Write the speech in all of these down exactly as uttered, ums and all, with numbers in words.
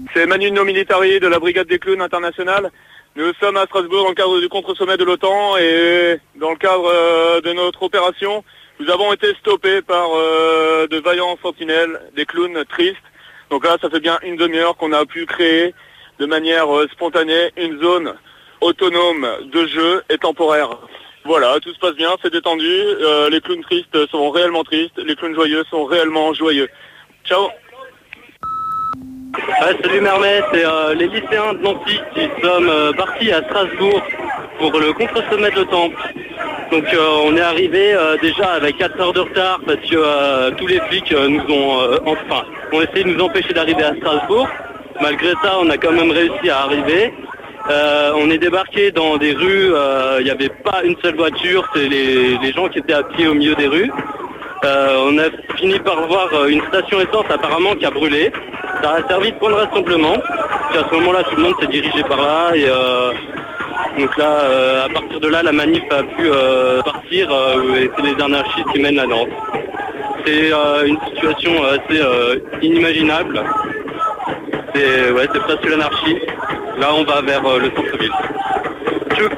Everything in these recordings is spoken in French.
C'est Manu No Militari de la Brigade des Clowns Internationale. Nous sommes à Strasbourg dans le cadre du contre-sommet de l'OTAN et dans le cadre euh, de notre opération, nous avons été stoppés par euh, de vaillants sentinelles, des clowns tristes. Donc là, ça fait bien une demi-heure qu'on a pu créer de manière euh, spontanée une zone autonome de jeu et temporaire. Voilà, tout se passe bien, c'est détendu. Euh, les clowns tristes sont réellement tristes, les clowns joyeux sont réellement joyeux. Ciao. Ouais, salut Mermet, c'est euh, les lycéens de Nancy qui sommes euh, partis à Strasbourg pour le contre-sommet de l'OTAN. Donc euh, on est arrivé euh, déjà avec quatre heures de retard parce que euh, tous les flics euh, nous ont euh, enfin ont essayé de nous empêcher d'arriver à Strasbourg. Malgré ça, on a quand même réussi à arriver. Euh, on est débarqué dans des rues, il euh, n'y avait pas une seule voiture, c'est les, les gens qui étaient à pied au milieu des rues. Euh, on a fini par voir une station essence apparemment qui a brûlé. Ça a servi de point de rassemblement. Puis à ce moment-là, tout le monde s'est dirigé par là. Et euh, donc là, euh, à partir de là, la manif a pu euh, partir euh, et c'est les anarchistes qui mènent la danse. C'est euh, une situation assez euh, inimaginable. C'est ouais, c'est presque l'anarchie. Là, on va vers euh, le centre-ville. Tchou.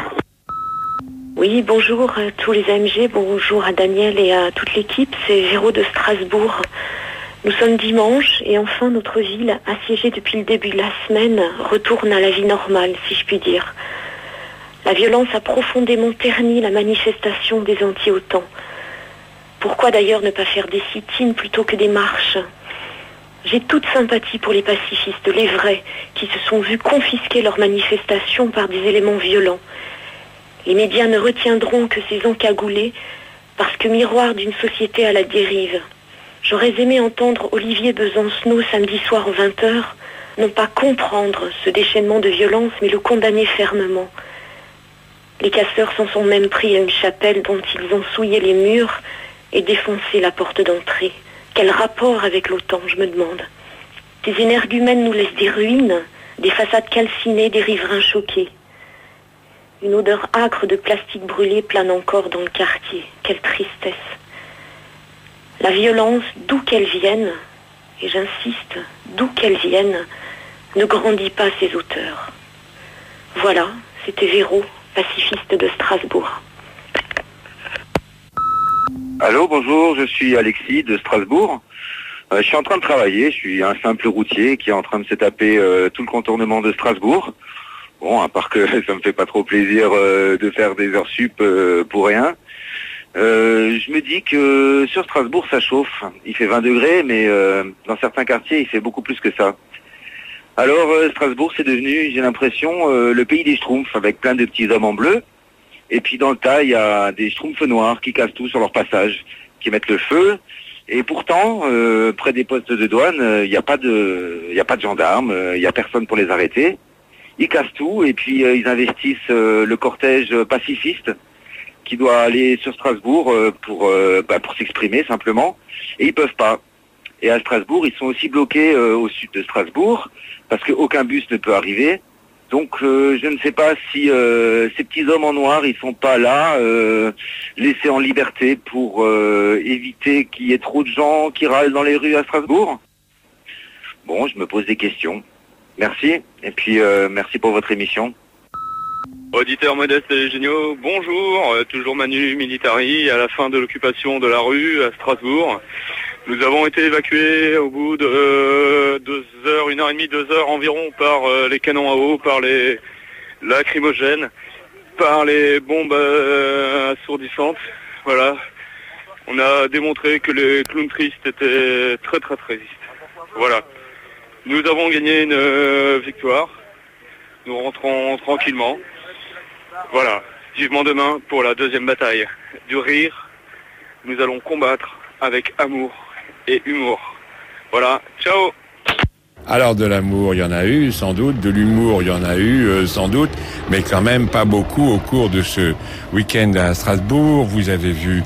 Oui, bonjour à tous les A M G, bonjour à Daniel et à toute l'équipe, c'est Véro de Strasbourg. Nous sommes dimanche et enfin notre ville, assiégée depuis le début de la semaine, retourne à la vie normale, si je puis dire. La violence a profondément terni la manifestation des anti-OTAN. Pourquoi d'ailleurs ne pas faire des sit-ins plutôt que des marches ? J'ai toute sympathie pour les pacifistes, les vrais, qui se sont vus confisquer leur manifestation par des éléments violents. Les médias ne retiendront que ces encagoulés parce que miroir d'une société à la dérive. J'aurais aimé entendre Olivier Besancenot samedi soir aux vingt heures, non pas comprendre ce déchaînement de violence, mais le condamner fermement. Les casseurs s'en sont même pris à une chapelle dont ils ont souillé les murs et défoncé la porte d'entrée. Quel rapport avec l'OTAN, je me demande. Ces énergumènes nous laissent des ruines, des façades calcinées, des riverains choqués. Une odeur âcre de plastique brûlé plane encore dans le quartier. Quelle tristesse. La violence, d'où qu'elle vienne, et j'insiste, d'où qu'elle vienne, ne grandit pas ses auteurs. Voilà, c'était Véro, pacifiste de Strasbourg. Allô, bonjour, je suis Alexis de Strasbourg. Euh, je suis en train de travailler, je suis un simple routier qui est en train de se taper euh, tout le contournement de Strasbourg. Bon, à part que ça me fait pas trop plaisir euh, de faire des heures sup euh, pour rien. Euh, je me dis que sur Strasbourg ça chauffe. Il fait vingt degrés, mais euh, dans certains quartiers il fait beaucoup plus que ça. Alors euh, Strasbourg c'est devenu, j'ai l'impression, euh, le pays des schtroumpfs avec plein de petits hommes en bleu. Et puis dans le tas il y a des schtroumpfs noirs qui cassent tout sur leur passage, qui mettent le feu. Et pourtant, euh, près des postes de douane, il euh, n'y a pas de, il y a pas de gendarmes, il euh, n'y a personne pour les arrêter. Ils cassent tout et puis euh, ils investissent euh, le cortège pacifiste qui doit aller sur Strasbourg euh, pour euh, bah, pour s'exprimer simplement, et ils peuvent pas. Et à Strasbourg, ils sont aussi bloqués euh, au sud de Strasbourg parce qu'aucun bus ne peut arriver. Donc euh, je ne sais pas si euh, ces petits hommes en noir, ils sont pas là, euh, laissés en liberté pour euh, éviter qu'il y ait trop de gens qui râlent dans les rues à Strasbourg. Bon, je me pose des questions. Merci, et puis euh, merci pour votre émission. Auditeurs modestes et géniaux, bonjour, euh, toujours Manu Militari à la fin de l'occupation de la rue à Strasbourg. Nous avons été évacués au bout de euh, deux heures, une heure et demie, deux heures environ par euh, les canons à eau, par les lacrymogènes, par les bombes euh, assourdissantes. Voilà, on a démontré que les clowns tristes étaient très très très tristes. Voilà, nous avons gagné une euh, victoire, nous rentrons tranquillement. Voilà, vivement demain pour la deuxième bataille du rire. Nous allons combattre avec amour et humour. Voilà, ciao. Alors de l'amour, il y en a eu sans doute, de l'humour, il y en a eu euh, sans doute, mais quand même pas beaucoup au cours de ce week-end à Strasbourg. Vous avez vu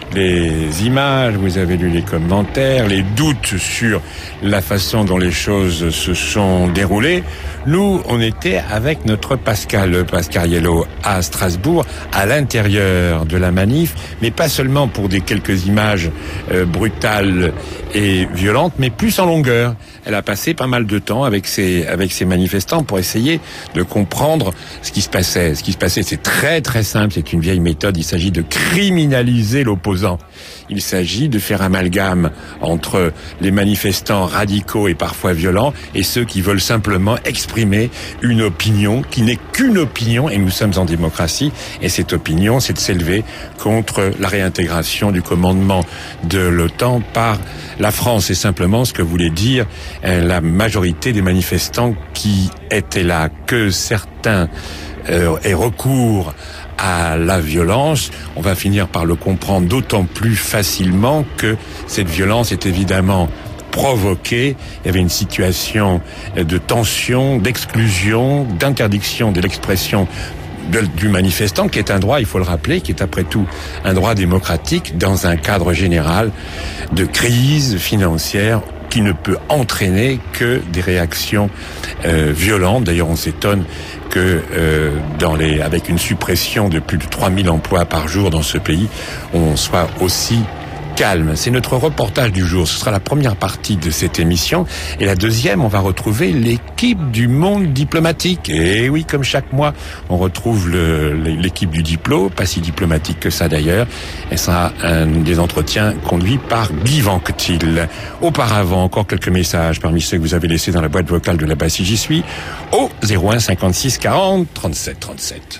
les images, vous avez lu les commentaires, les doutes sur la façon dont les choses se sont déroulées. Nous, on était avec notre Pascal, Pascariello, à Strasbourg, à l'intérieur de la manif, mais pas seulement pour des quelques images euh, brutales et violentes, mais plus en longueur. elle a passé pas mal de temps avec ses, avec ses manifestants pour essayer de comprendre ce qui se passait. Ce qui se passait, c'est très très simple, c'est une vieille méthode. Il s'agit de criminaliser l'opposant. Il s'agit de faire amalgame entre les manifestants radicaux et parfois violents et ceux qui veulent simplement exprimer une opinion qui n'est qu'une opinion, et nous sommes en démocratie, et cette opinion, c'est de s'élever contre la réintégration du commandement de l'OTAN par la France. C'est simplement ce que voulait dire la majorité des manifestants qui étaient là. Que certains euh, aient recours à la violence, on va finir par le comprendre d'autant plus facilement que cette violence est évidemment provoquée. Il y avait une situation de tension, d'exclusion, d'interdiction de l'expression de, du manifestant, qui est un droit, il faut le rappeler, qui est après tout un droit démocratique dans un cadre général de crise financière qui ne peut entraîner que des réactions euh, violentes. D'ailleurs, on s'étonne que euh, dans les, avec une suppression de plus de trois mille emplois par jour dans ce pays, on soit aussi calme. C'est notre reportage du jour. Ce sera la première partie de cette émission. Et la deuxième, on va retrouver l'équipe du monde diplomatique. Et oui, comme chaque mois, on retrouve le, l'équipe du Diplo, pas si diplomatique que ça d'ailleurs. Et ça sera un des entretiens conduits par Guy Vanctil. Auparavant, encore quelques messages parmi ceux que vous avez laissés dans la boîte vocale de là-bas si j'y suis, au zéro un cinquante-six quarante trente-sept trente-sept.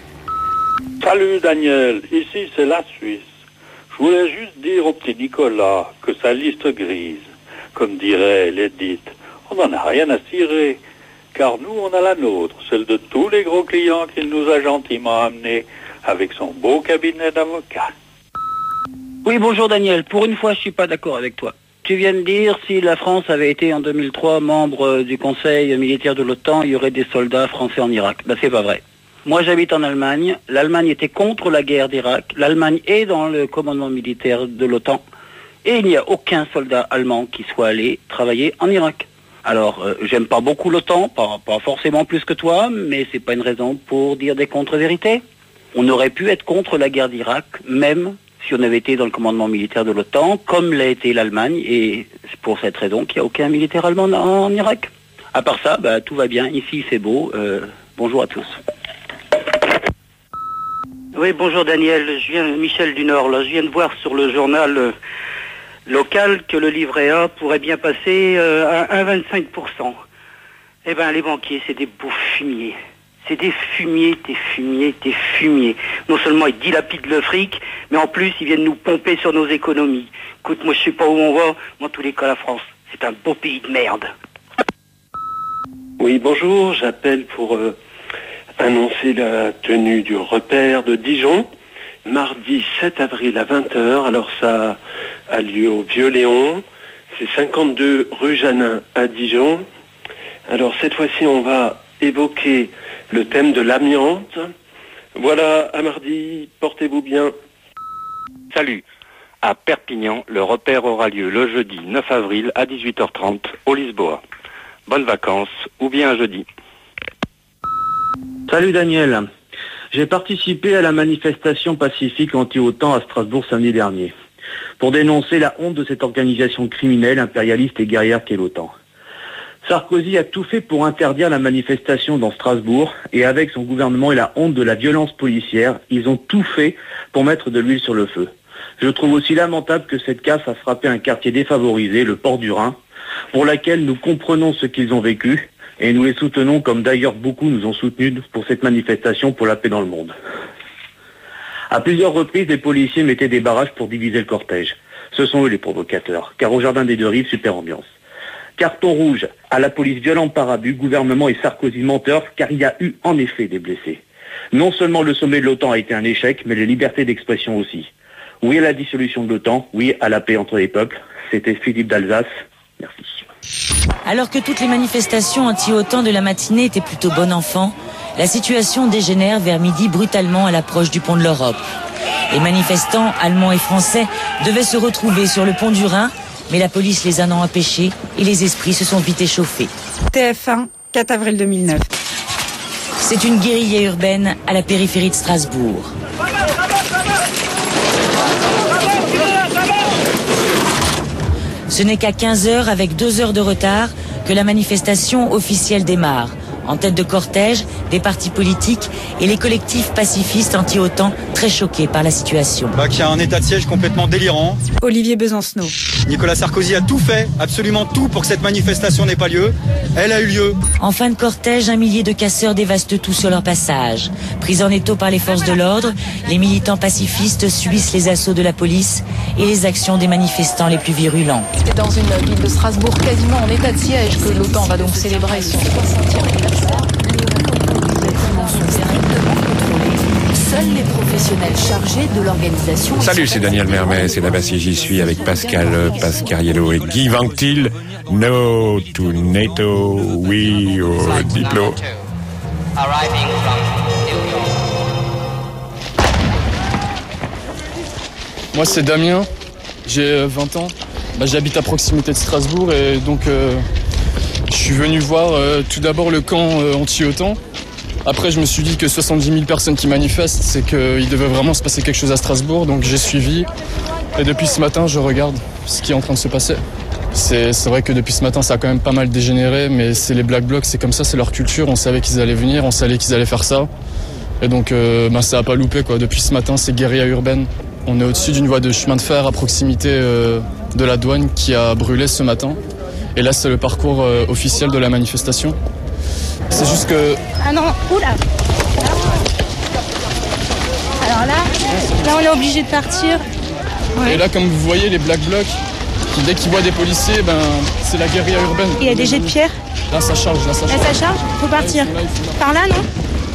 Salut Daniel, ici c'est la Suisse. Je voulais juste dire au petit Nicolas que sa liste grise, comme dirait l'Edith, on n'en a rien à cirer, car nous on a la nôtre, celle de tous les gros clients qu'il nous a gentiment amenés avec son beau cabinet d'avocats. Oui, bonjour Daniel, pour une fois je suis pas d'accord avec toi. Tu viens de dire si la France avait été en deux mille trois membre du Conseil militaire de l'OTAN, il y aurait des soldats français en Irak. Ben c'est pas vrai. Moi, j'habite en Allemagne. L'Allemagne était contre la guerre d'Irak. L'Allemagne est dans le commandement militaire de l'OTAN. Et il n'y a aucun soldat allemand qui soit allé travailler en Irak. Alors, euh, j'aime pas beaucoup l'OTAN, pas, pas forcément plus que toi, mais c'est pas une raison pour dire des contre-vérités. On aurait pu être contre la guerre d'Irak, même si on avait été dans le commandement militaire de l'OTAN, comme l'a été l'Allemagne, et c'est pour cette raison qu'il n'y a aucun militaire allemand en, en Irak. À part ça, bah, tout va bien. Ici, c'est beau. Euh, bonjour à tous. Oui, bonjour Daniel, je viens Michel du Nord, là, je viens de voir sur le journal euh, local que le livret A pourrait bien passer euh, à un virgule vingt-cinq pour cent. Eh ben les banquiers, c'est des beaux fumiers. C'est des fumiers, des fumiers, des fumiers. Non seulement ils dilapident le fric, mais en plus ils viennent nous pomper sur nos économies. Écoute, moi je sais pas où on va, mais en tous les cas la France, c'est un beau pays de merde. Oui, bonjour, j'appelle pour... Euh... annoncer la tenue du repère de Dijon, mardi sept avril à vingt heures. Alors ça a lieu au Vieux-Léon, c'est cinquante-deux rue Janin à Dijon. Alors cette fois-ci on va évoquer le thème de l'amiante. Voilà, à mardi, portez-vous bien. Salut, à Perpignan, le repère aura lieu le jeudi neuf avril à dix-huit heures trente au Lisboa. Bonnes vacances, ou bien à jeudi. Salut Daniel, j'ai participé à la manifestation pacifique anti-OTAN à Strasbourg samedi dernier, pour dénoncer la honte de cette organisation criminelle, impérialiste et guerrière qu'est l'OTAN. Sarkozy a tout fait pour interdire la manifestation dans Strasbourg, et avec son gouvernement et la honte de la violence policière, ils ont tout fait pour mettre de l'huile sur le feu. Je trouve aussi lamentable que cette casse a frappé un quartier défavorisé, le port du Rhin, pour laquelle nous comprenons ce qu'ils ont vécu, et nous les soutenons comme d'ailleurs beaucoup nous ont soutenus pour cette manifestation pour la paix dans le monde. À plusieurs reprises, les policiers mettaient des barrages pour diviser le cortège. Ce sont eux les provocateurs, car au Jardin des Deux Rives, super ambiance. Carton rouge à la police violente par abus, gouvernement et Sarkozy menteurs, car il y a eu en effet des blessés. Non seulement le sommet de l'OTAN a été un échec, mais les libertés d'expression aussi. Oui à la dissolution de l'OTAN, oui à la paix entre les peuples. C'était Philippe d'Alsace. Merci. Alors que toutes les manifestations anti-OTAN de la matinée étaient plutôt bon enfant, la situation dégénère vers midi brutalement à l'approche du pont de l'Europe. Les manifestants, allemands et français, devaient se retrouver sur le pont du Rhin, mais la police les a non empêchés et les esprits se sont vite échauffés. T F un, quatre avril deux mille neuf. C'est une guérilla urbaine à la périphérie de Strasbourg. Ce n'est qu'à quinze heures, avec deux heures de retard, que la manifestation officielle démarre. En tête de cortège, des partis politiques et les collectifs pacifistes anti-OTAN très choqués par la situation. Bah, qu'il y a un état de siège complètement délirant. Olivier Besancenot. Nicolas Sarkozy a tout fait, absolument tout pour que cette manifestation n'ait pas lieu. Elle a eu lieu. En fin de cortège, un millier de casseurs dévastent tout sur leur passage. Pris en étau par les forces de l'ordre, les militants pacifistes subissent les assauts de la police et les actions des manifestants les plus virulents. C'est dans une ville de Strasbourg quasiment en état de siège que l'OTAN va donc célébrer son soixantième anniversaire. Seuls les professionnels chargés de l'organisation. Salut, c'est Daniel Mermet, c'est là-bas si j'y suis avec Pascal Pascariello et Guy Vanctil. No to NATO, oui au Diplo. Moi c'est Damien, j'ai vingt ans, bah, j'habite à proximité de Strasbourg et donc euh, je suis venu voir euh, tout d'abord le camp euh, anti-OTAN. Après je me suis dit que soixante-dix mille personnes qui manifestent, c'est qu'il devait vraiment se passer quelque chose à Strasbourg, donc j'ai suivi. Et depuis ce matin je regarde ce qui est en train de se passer. C'est, c'est vrai que depuis ce matin ça a quand même pas mal dégénéré, mais c'est les Black Blocs, c'est comme ça, c'est leur culture, on savait qu'ils allaient venir, on savait qu'ils allaient faire ça. Et donc euh, bah, ça a pas loupé quoi, depuis ce matin c'est guérilla urbaine. On est au-dessus d'une voie de chemin de fer à proximité euh, de la douane qui a brûlé ce matin. Et là c'est le parcours euh, officiel de la manifestation. C'est juste que... Ah non, oula. Alors là, là on est obligé de partir. Ouais. Et là comme vous voyez les Black Blocs, qui, dès qu'ils voient des policiers, ben, c'est la guérilla urbaine. Il y a des jets de pierre. Là ça charge, là ça charge. Là ça charge, faut partir. Par là non?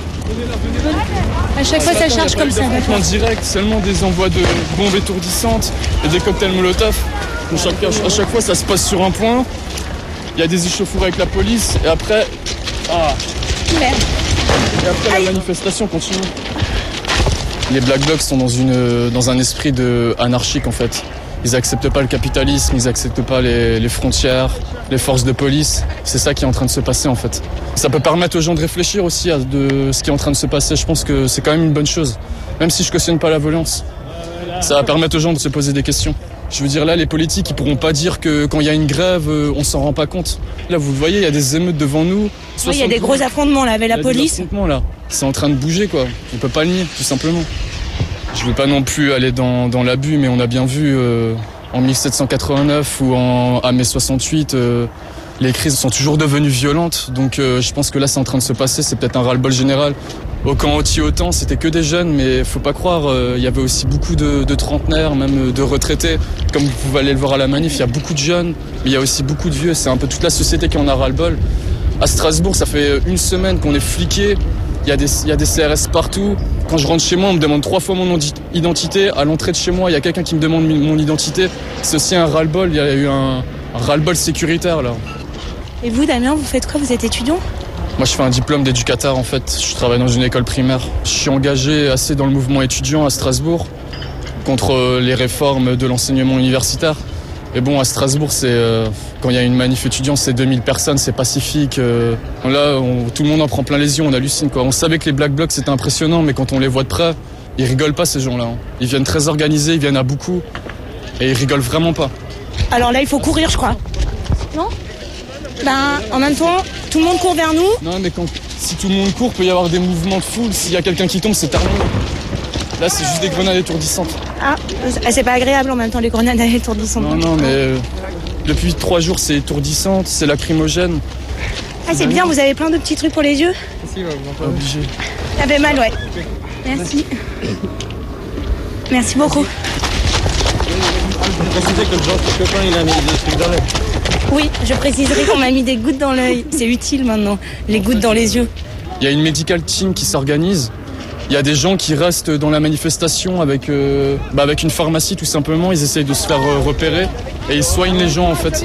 À chaque fois ça charge comme ça. En direct, seulement des envois de bombes étourdissantes et des cocktails Molotov. Donc chaque, à chaque fois ça se passe sur un point. Il y a des échauffourées avec la police et après... Ah. Merde. Et après Aïe. La manifestation continue. Les Black Blocs sont dans, une, dans un esprit de anarchique en fait. Ils acceptent pas le capitalisme, ils acceptent pas les, les frontières, les forces de police. C'est ça qui est en train de se passer en fait. Ça peut permettre aux gens de réfléchir aussi à de ce qui est en train de se passer. Je pense que c'est quand même une bonne chose. Même si je cautionne pas la violence. Ça va permettre aux gens de se poser des questions. Je veux dire là, les politiques, ils pourront pas dire que quand il y a une grève, on s'en rend pas compte. Là, vous le voyez, il y a des émeutes devant nous. Oui, il y a des gros affrontements là avec la police. Des affrontements là. C'est en train de bouger quoi. On peut pas le nier, tout simplement. Je veux pas non plus aller dans, dans l'abus, mais on a bien vu euh, en mille sept cent quatre-vingt-neuf ou en, à mai soixante-huit, euh, les crises sont toujours devenues violentes. Donc euh, je pense que là, c'est en train de se passer. C'est peut-être un ras-le-bol général. Au camp anti-OTAN, c'était que des jeunes, mais faut pas croire, il euh, y avait aussi beaucoup de, de trentenaires, même de retraités. Comme vous pouvez aller le voir à la manif, il y a beaucoup de jeunes, mais il y a aussi beaucoup de vieux. C'est un peu toute la société qui en a ras-le-bol. À Strasbourg, ça fait une semaine qu'on est fliqués. Il y a des, il y a des C R S partout. Quand je rentre chez moi, on me demande trois fois mon identité. À l'entrée de chez moi, il y a quelqu'un qui me demande mon identité. C'est aussi un ras-le-bol. Il y a eu un, un ras-le-bol sécuritaire, là. Et vous, Damien, vous faites quoi? Vous êtes étudiant? Moi, je fais un diplôme d'éducateur, en fait. Je travaille dans une école primaire. Je suis engagé assez dans le mouvement étudiant à Strasbourg contre les réformes de l'enseignement universitaire. Et bon, à Strasbourg, c'est euh, quand il y a une manif étudiante, c'est deux mille personnes, c'est pacifique. Euh, là, on, tout le monde en prend plein les yeux, on hallucine, quoi. On savait que les Black Blocs, c'était impressionnant, mais quand on les voit de près, ils rigolent pas, ces gens-là. Hein. Ils viennent très organisés, ils viennent à beaucoup, et ils rigolent vraiment pas. Alors là, il faut courir, je crois. Non? Ben, en même temps, tout le monde court vers nous. Non, mais quand, si tout le monde court, peut y avoir des mouvements de foule. S'il y a quelqu'un qui tombe, c'est terminé. Là, c'est juste des grenades étourdissantes. Ah, c'est pas agréable en même temps, les grenades étourdissantes. Non, non, mais euh, depuis trois jours, c'est étourdissante, c'est lacrymogène. Ah, c'est bien, vous avez plein de petits trucs pour les yeux? Si, ouais, vous en obligé. Ça fait mal, ouais. Merci. Merci beaucoup. Je précisais que le genre de copain, il a mis des trucs dans l'œil. Oui, je préciserai qu'on m'a mis des gouttes dans l'œil. C'est utile maintenant, les gouttes dans les yeux. Il y a une medical team qui s'organise. Il y a des gens qui restent dans la manifestation avec, euh, bah avec une pharmacie tout simplement. Ils essayent de se faire euh, repérer et ils soignent les gens en fait.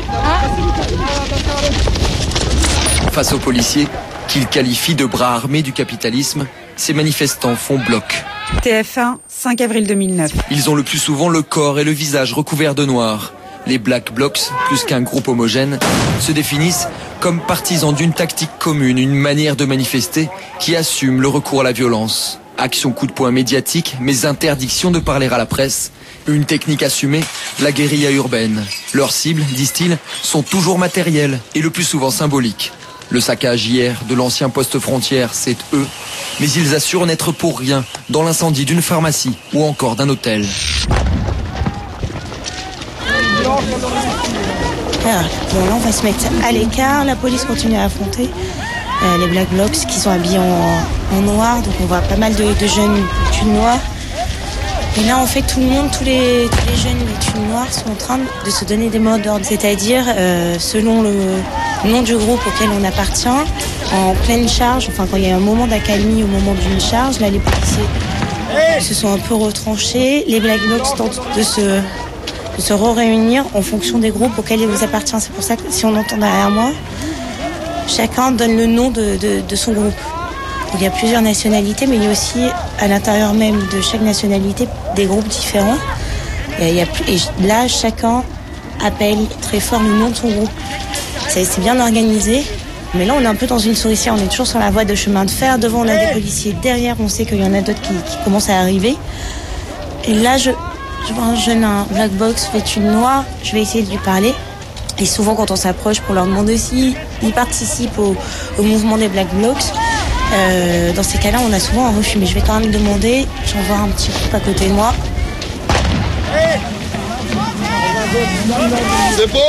Face aux policiers, qu'ils qualifient de bras armés du capitalisme, ces manifestants font bloc. T F un, cinq avril deux mille neuf. Ils ont le plus souvent le corps et le visage recouverts de noir. Les Black Blocs, plus qu'un groupe homogène, se définissent comme partisans d'une tactique commune, une manière de manifester qui assume le recours à la violence. Action coup de poing médiatique, mais interdiction de parler à la presse. Une technique assumée, la guérilla urbaine. Leurs cibles, disent-ils, sont toujours matérielles et le plus souvent symboliques. Le saccage hier de l'ancien poste frontière, c'est eux. Mais ils assurent n'être pour rien dans l'incendie d'une pharmacie ou encore d'un hôtel. Alors, bon, là, on va se mettre à l'écart. La police continue à affronter euh, les Black Blocs qui sont habillés en, en noir. Donc, on voit pas mal de, de jeunes vêtus noirs. Et là, en fait, tout le monde, tous les, tous les jeunes vêtus noirs sont en train de se donner des mots d'ordre. C'est-à-dire, euh, selon le nom du groupe auquel on appartient, en pleine charge, enfin, quand il y a un moment d'accalmie au moment d'une charge, là, les policiers se sont un peu retranchés. Les Black Blocs tentent de se... de se réunir en fonction des groupes auxquels il vous appartient. C'est pour ça que si on entend derrière moi, chacun donne le nom de, de, de son groupe. Il y a plusieurs nationalités, mais il y a aussi à l'intérieur même de chaque nationalité des groupes différents. Et, il y a, et là, chacun appelle très fort le nom de son groupe. C'est, c'est bien organisé, mais là on est un peu dans une souricière, on est toujours sur la voie de chemin de fer. Devant on a des policiers, derrière on sait qu'il y en a d'autres qui, qui commencent à arriver. Et là je... Je vois un jeune, un Black Box vêtu de noir, je vais essayer de lui parler. Et souvent quand on s'approche pour leur demander s'ils participent au, au mouvement des Black Blocs, euh, dans ces cas-là on a souvent un refus. Mais je vais quand même demander, j'en vois un petit groupe à côté de moi. C'est beau.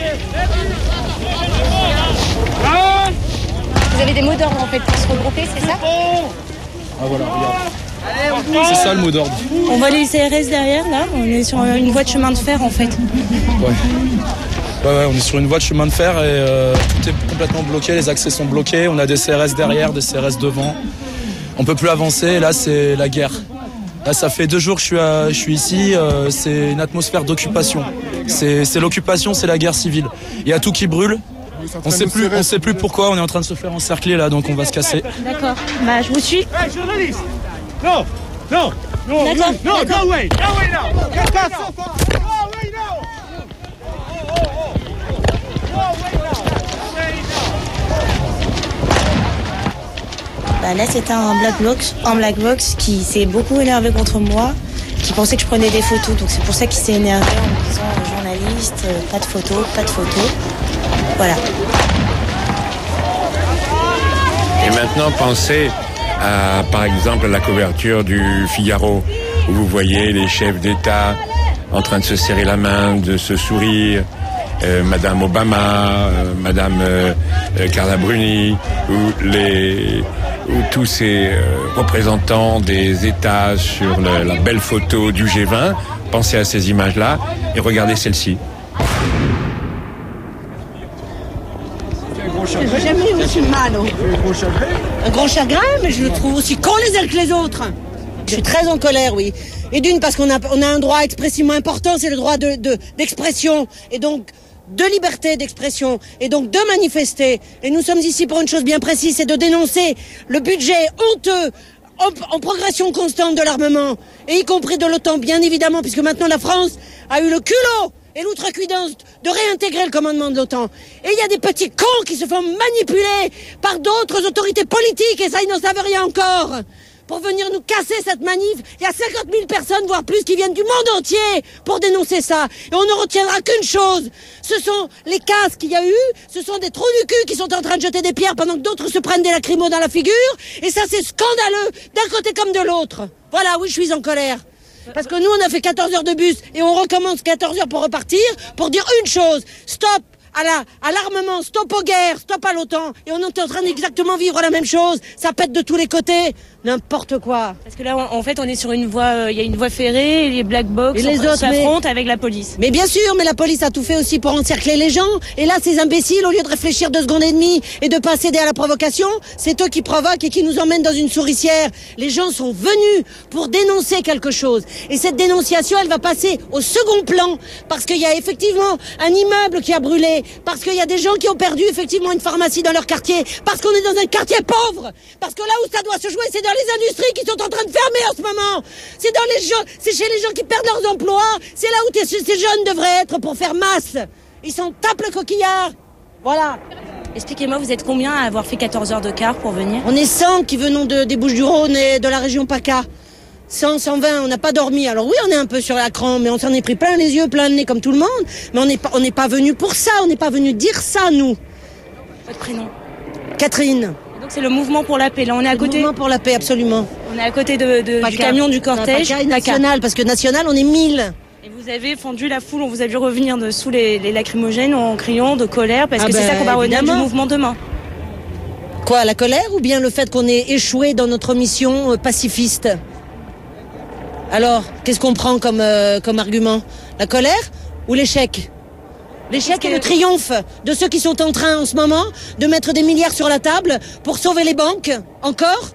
Vous avez des mots d'ordre en fait pour se regrouper, c'est ça? Ah voilà, regarde. C'est ça le mot d'ordre. On voit les C R S derrière, là. On est sur une voie de chemin de fer, en fait. Ouais. Ouais, ouais, on est sur une voie de chemin de fer et euh, tout est complètement bloqué. Les accès sont bloqués. On a des C R S derrière, des C R S devant. On peut plus avancer. Là, c'est la guerre. Là, ça fait deux jours que je suis, à, je suis ici. Euh, c'est une atmosphère d'occupation. C'est, c'est l'occupation, c'est la guerre civile. Il y a tout qui brûle. On sait plus, on sait plus pourquoi. On est en train de se faire encercler là, donc on va se casser. D'accord. Bah, je vous suis. Hey, journaliste. Non, non, non, D'accord. non, D'accord. go away, go away now, go away now. Bah, là, c'était un Black Box, un Black Box qui s'est beaucoup énervé contre moi, qui pensait que je prenais des photos. Donc c'est pour ça qu'il s'est énervé en me disant aux journalistes, euh, pas de photos, pas de photos. Voilà. Et maintenant, pensez à, par exemple, la couverture du Figaro, où vous voyez les chefs d'État en train de se serrer la main, de se sourire, euh, Madame Obama, euh, Madame euh, Carla Bruni, ou les, ou tous ces euh, représentants des États sur le, la belle photo du G vingt. Pensez à ces images-là et regardez celle-ci. J'ai jamais eu aussi mal. Un grand chagrin, mais je le trouve aussi con les uns que les autres. Je suis très en colère, oui. Et d'une, parce qu'on a, on a un droit expressément important, c'est le droit de, de, d'expression. Et donc, de liberté d'expression. Et donc, de manifester. Et nous sommes ici pour une chose bien précise, c'est de dénoncer le budget honteux en, en progression constante de l'armement. Et y compris de l'OTAN, bien évidemment, puisque maintenant la France a eu le culot et l'outrecuidance de réintégrer le commandement de l'OTAN. Et il y a des petits cons qui se font manipuler par d'autres autorités politiques, et ça, ils n'en savent rien encore, pour venir nous casser cette manif. Il y a cinquante mille personnes, voire plus, qui viennent du monde entier pour dénoncer ça. Et on ne retiendra qu'une chose. Ce sont les casses qu'il y a eu, ce sont des trous du cul qui sont en train de jeter des pierres pendant que d'autres se prennent des lacrymos dans la figure. Et ça, c'est scandaleux, d'un côté comme de l'autre. Voilà, oui, je suis en colère. Parce que nous, on a fait quatorze heures de bus et on recommence quatorze heures pour repartir, pour dire une chose. Stop à la, à l'armement, stop aux guerres, stop à l'OTAN. Et on est en train d'exactement vivre la même chose. Ça pète de tous les côtés. N'importe quoi. Parce que là, en fait, on est sur une voie, il euh, y a une voie ferrée, et les Black Box et les autres s'affrontent mais... avec la police. Mais bien sûr, mais la police a tout fait aussi pour encercler les gens. Et là, ces imbéciles, au lieu de réfléchir deux secondes et demie et de pas céder à la provocation, c'est eux qui provoquent et qui nous emmènent dans une souricière. Les gens sont venus pour dénoncer quelque chose. Et cette dénonciation, elle va passer au second plan. Parce qu'il y a effectivement un immeuble qui a brûlé. Parce qu'il y a des gens qui ont perdu effectivement une pharmacie dans leur quartier. Parce qu'on est dans un quartier pauvre. Parce que là où ça doit se jouer, c'est dans les industries qui sont en train de fermer en ce moment. C'est dans les gens, c'est chez les gens qui perdent leurs emplois. C'est là où ces jeunes devraient être pour faire masse. Ils s'en tapent le coquillard. Voilà. Expliquez-moi, vous êtes combien à avoir fait quatorze heures de car pour venir? On est cent qui venons de, des Bouches-du-Rhône et de la région PACA. cent, cent vingt, on n'a pas dormi. Alors oui, on est un peu sur la cran, mais on s'en est pris plein les yeux, plein le nez comme tout le monde. Mais on n'est pas, on n'est pas venu pour ça, on n'est pas venu dire ça, nous. Votre prénom? Catherine. Et donc c'est le mouvement pour la paix. Là, on est à le côté. Mouvement pour la paix, absolument. On est à côté de, de, du camion du cortège. PACA et national, parce que national, on est mille. Et vous avez fendu la foule, on vous a vu revenir de sous les, les lacrymogènes en criant de colère, parce ah que ben, c'est ça qu'on va retenir du mouvement demain. Quoi, la colère ou bien le fait qu'on ait échoué dans notre mission euh, pacifiste? Alors, qu'est-ce qu'on prend comme, euh, comme argument? La colère ou l'échec? L'échec est le triomphe de ceux qui sont en train en ce moment de mettre des milliards sur la table pour sauver les banques, encore,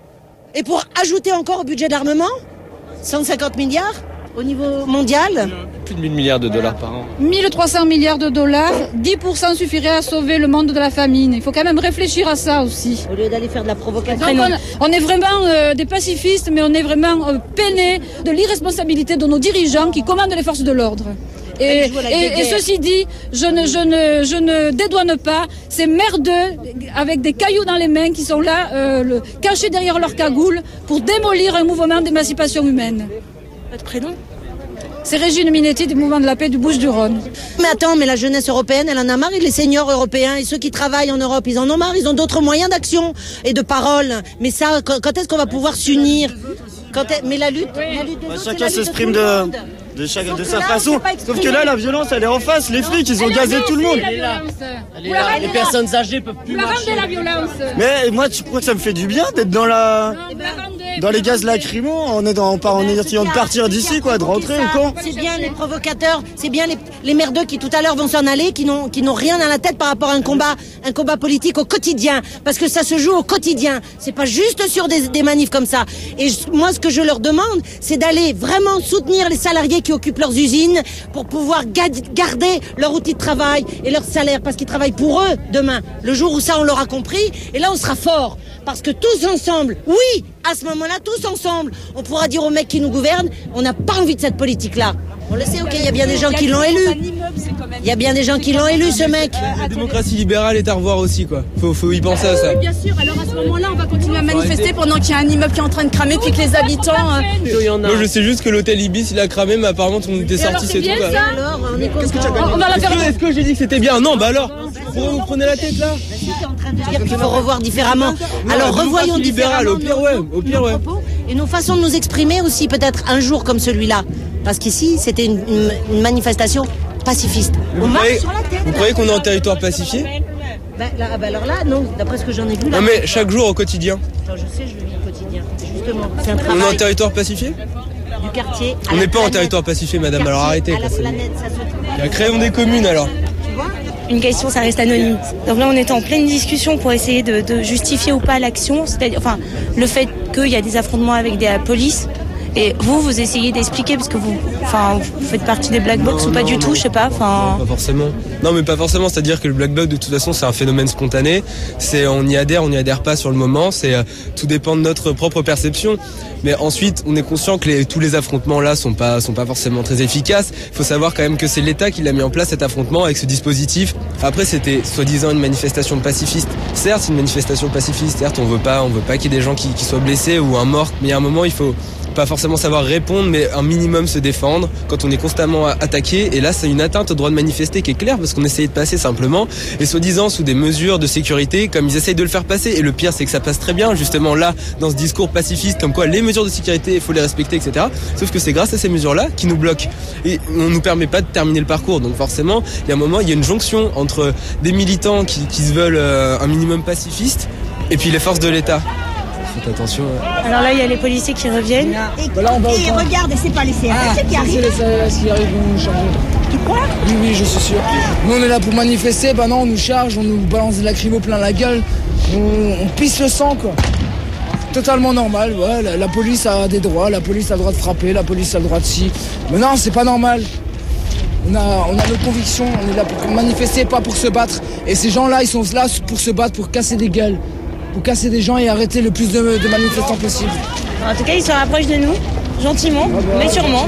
et pour ajouter encore au budget de l'armement cent cinquante milliards au niveau mondial. Plus de mille milliards de dollars par an. mille trois cents milliards de dollars, dix pour cent suffirait à sauver le monde de la famine. Il faut quand même réfléchir à ça aussi. Au lieu d'aller faire de la provocation. Donc on, on est vraiment euh, des pacifistes, mais on est vraiment euh, peinés de l'irresponsabilité de nos dirigeants qui commandent les forces de l'ordre. Et, et, et ceci dit, je ne, je, ne, je ne dédouane pas ces merdeux avec des cailloux dans les mains qui sont là, euh, le, cachés derrière leur cagoule, pour démolir un mouvement d'émancipation humaine. Votre prénom? C'est Régine Minetti du mouvement de la paix du Bouches-du-Rhône. Mais attends, mais la jeunesse européenne, elle en a marre, et les seniors européens et ceux qui travaillent en Europe, ils en ont marre, ils ont d'autres moyens d'action et de parole. Mais ça, quand, quand est-ce qu'on va pouvoir s'unir? Quand est... Mais la lutte, oui. la lutte des bah, autres, chacun s'exprime de, de, de, chaque, de sa façon. Sauf que là, la violence, elle est en face. Les flics, ils ont gazé tout le monde. Elle est là. Elle est là. Les personnes âgées peuvent plus marcher. La violence. Mais moi, tu crois que ça me fait du bien d'être dans la... Dans les gaz lacrymaux, on est dans, on part en essayant de partir d'ici, quoi, de rentrer ou quoi. C'est bien les provocateurs, c'est bien les, les merdeux qui tout à l'heure vont s'en aller, qui n'ont, qui n'ont rien dans la tête par rapport à un combat, un combat politique au quotidien. Parce que ça se joue au quotidien. C'est pas juste sur des, des manifs comme ça. Et je, moi, ce que je leur demande, c'est d'aller vraiment soutenir les salariés qui occupent leurs usines pour pouvoir garder leur outil de travail et leur salaire, parce qu'ils travaillent pour eux demain. Le jour où ça, on l'aura compris, et là, on sera fort. Parce que tous ensemble, oui, à ce moment-là, tous ensemble, on pourra dire aux mecs qui nous gouvernent, on n'a pas envie de cette politique-là. On le sait, ok, il y a bien des gens qui l'ont élu. Il y a bien des gens qui l'ont élu, ce mec. La démocratie libérale est à revoir aussi, quoi. Faut, faut y penser à ça. Oui, bien sûr. Alors à ce moment-là, on va continuer à manifester pendant qu'il y a un immeuble qui est en train de cramer, puis que les habitants... Euh... Moi, je sais juste que l'hôtel Ibis, il a cramé, mais apparemment, tout le monde était sorti, c'est tout. Ça alors, on est Qu'est-ce que tu as on va la faire. Est-ce que j'ai dit que c'était bien? Non, bah alors. Pourquoi vous prenez la tête, là? Tu es en train de dire qu'il faut revoir différemment. Alors, revoyons différemment. Au pire, ouais. Au pire, ouais. Et nos façons de nous exprimer aussi, peut-être un jour comme celui-là. Parce qu'ici, c'était une, une, une manifestation pacifiste. Vous, croyez, vous croyez qu'on est en territoire pacifié? Ben, là, ben alors là, non, d'après ce que j'en ai vu là. Non mais chaque jour au quotidien. Attends, je sais, je le vis au quotidien. Justement, c'est un travail. On est en territoire pacifié? Du quartier. On n'est pas en territoire pacifié, madame, alors arrêtez. À la planète, ça se... Créons des communes alors. Tu vois? Une question, ça reste anonyme. Donc là, on est en pleine discussion pour essayer de, de justifier ou pas l'action, c'est-à-dire, enfin, le fait qu'il y a des affrontements avec des, la police. Et vous, vous essayez d'expliquer parce que vous, enfin, vous faites partie des black box ou pas du tout, je sais pas. Enfin. Pas forcément. Non, mais pas forcément. C'est-à-dire que le black box, de toute façon, c'est un phénomène spontané. C'est, on y adhère, on n'y adhère pas sur le moment. C'est, euh, tout dépend de notre propre perception. Mais ensuite, on est conscient que les, tous les affrontements là sont pas, sont pas forcément très efficaces. Il faut savoir quand même que c'est l'État qui l'a mis en place cet affrontement avec ce dispositif. Après, c'était soi-disant une manifestation pacifiste. Certes, c'est une manifestation pacifiste. Certes, on veut pas, on veut pas qu'il y ait des gens qui, qui soient blessés ou un mort. Mais il y a un moment, il faut pas forcément savoir répondre, mais un minimum se défendre quand on est constamment attaqué. Et là, c'est une atteinte au droit de manifester qui est claire parce qu'on essayait de passer simplement et soi-disant sous des mesures de sécurité comme ils essayent de le faire passer. Et le pire, c'est que ça passe très bien justement là dans ce discours pacifiste comme quoi les mesures de sécurité, il faut les respecter, et cetera. Sauf que c'est grâce à ces mesures-là qui nous bloquent et on nous permet pas de terminer le parcours. Donc forcément, il y a un moment, il y a une jonction entre des militants qui, qui se veulent euh, un minimum pacifiste et puis les forces de l'État. Faites attention. Ouais. Alors là, il y a les policiers qui reviennent. Et, bah là, on va et regarde, et c'est pas les C R S ah, qui arrivent. C'est les C R S qui arrivent, vont nous charger. Tu crois? Oui, oui, je suis sûr. Nous, on est là pour manifester, bah non, on nous charge, on nous balance des lacrymos plein la gueule, on, on pisse le sang, quoi. Totalement normal, ouais, la, la police a des droits, la police a le droit de frapper, la police a le droit de ci. Mais non, c'est pas normal. On a, on a nos convictions, on est là pour manifester, pas pour se battre. Et ces gens-là, ils sont là pour se battre, pour casser des gueules. Pour casser des gens et arrêter le plus de, de manifestants possible. En tout cas, ils se rapprochent de nous, gentiment, ah bah, mais sûrement.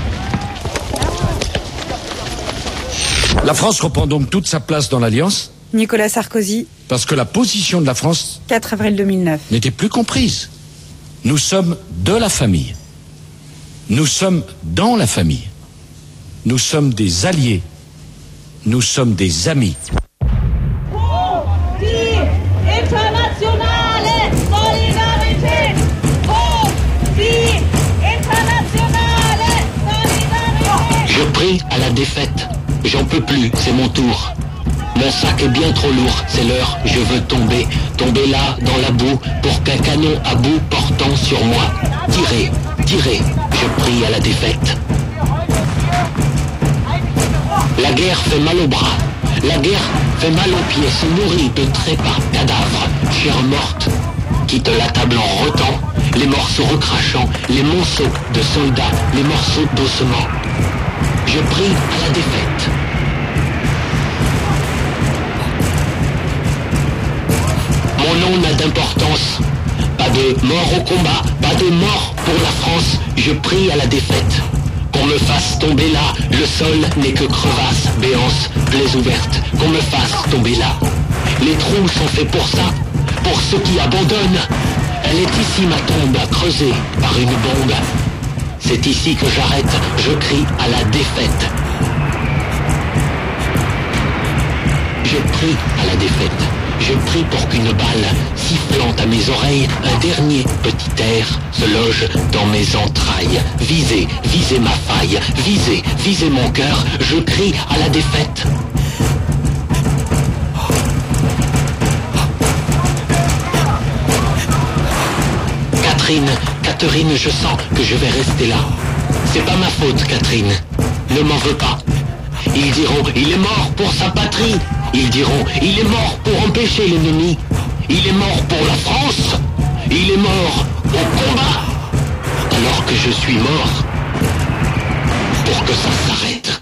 La France reprend donc toute sa place dans l'Alliance ? Nicolas Sarkozy. Parce que la position de la France, quatre avril deux mille neuf, n'était plus comprise. Nous sommes de la famille. Nous sommes dans la famille. Nous sommes des alliés. Nous sommes des amis. Je prie à la défaite. J'en peux plus, c'est mon tour. Mon sac est bien trop lourd, c'est l'heure, je veux tomber. Tomber là, dans la boue, pour qu'un canon à bout portant sur moi. Tirez, tirez, je prie à la défaite. La guerre fait mal aux bras. La guerre fait mal aux pieds, se nourrit de trépas, cadavres, chair morte. Quitte la table en rotant, les morceaux recrachant, les monceaux de soldats, les morceaux d'ossements. Je prie à la défaite. Mon nom n'a d'importance. Pas de mort au combat, pas de mort pour la France. Je prie à la défaite. Qu'on me fasse tomber là, le sol n'est que crevasse, béance, plaies ouvertes. Qu'on me fasse tomber là. Les trous sont faits pour ça, pour ceux qui abandonnent. Elle est ici ma tombe, creusée par une bombe. C'est ici que j'arrête, je crie à la défaite. Je prie à la défaite. Je prie pour qu'une balle, sifflant à mes oreilles, un dernier petit air se loge dans mes entrailles. Visez, visez ma faille, visez, visez mon cœur, je crie à la défaite. Catherine, Catherine, je sens que je vais rester là. C'est pas ma faute, Catherine. Ne m'en veux pas. Ils diront, il est mort pour sa patrie. Ils diront, il est mort pour empêcher l'ennemi. Il est mort pour la France. Il est mort au combat. Alors que je suis mort pour que ça s'arrête.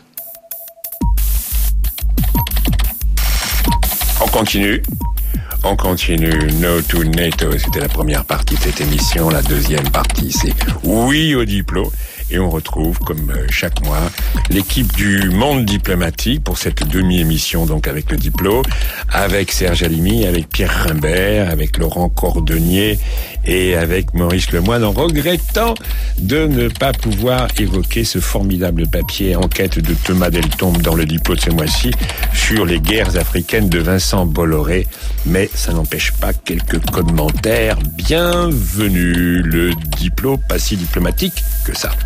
On continue. On continue. No to NATO. C'était la première partie de cette émission. La deuxième partie, c'est oui au diplôme. Et on retrouve, comme chaque mois, l'équipe du Monde diplomatique pour cette demi-émission, donc avec le diplôme, avec Serge Halimi, avec Pierre Rimbert, avec Laurent Cordonnier et avec Maurice Lemoine, en regrettant de ne pas pouvoir évoquer ce formidable papier enquête de Thomas Deltombe dans le diplôme de ce mois-ci sur les guerres africaines de Vincent Bolloré. Mais ça n'empêche pas quelques commentaires bienvenus. Le diplôme, pas si diplomatique que ça.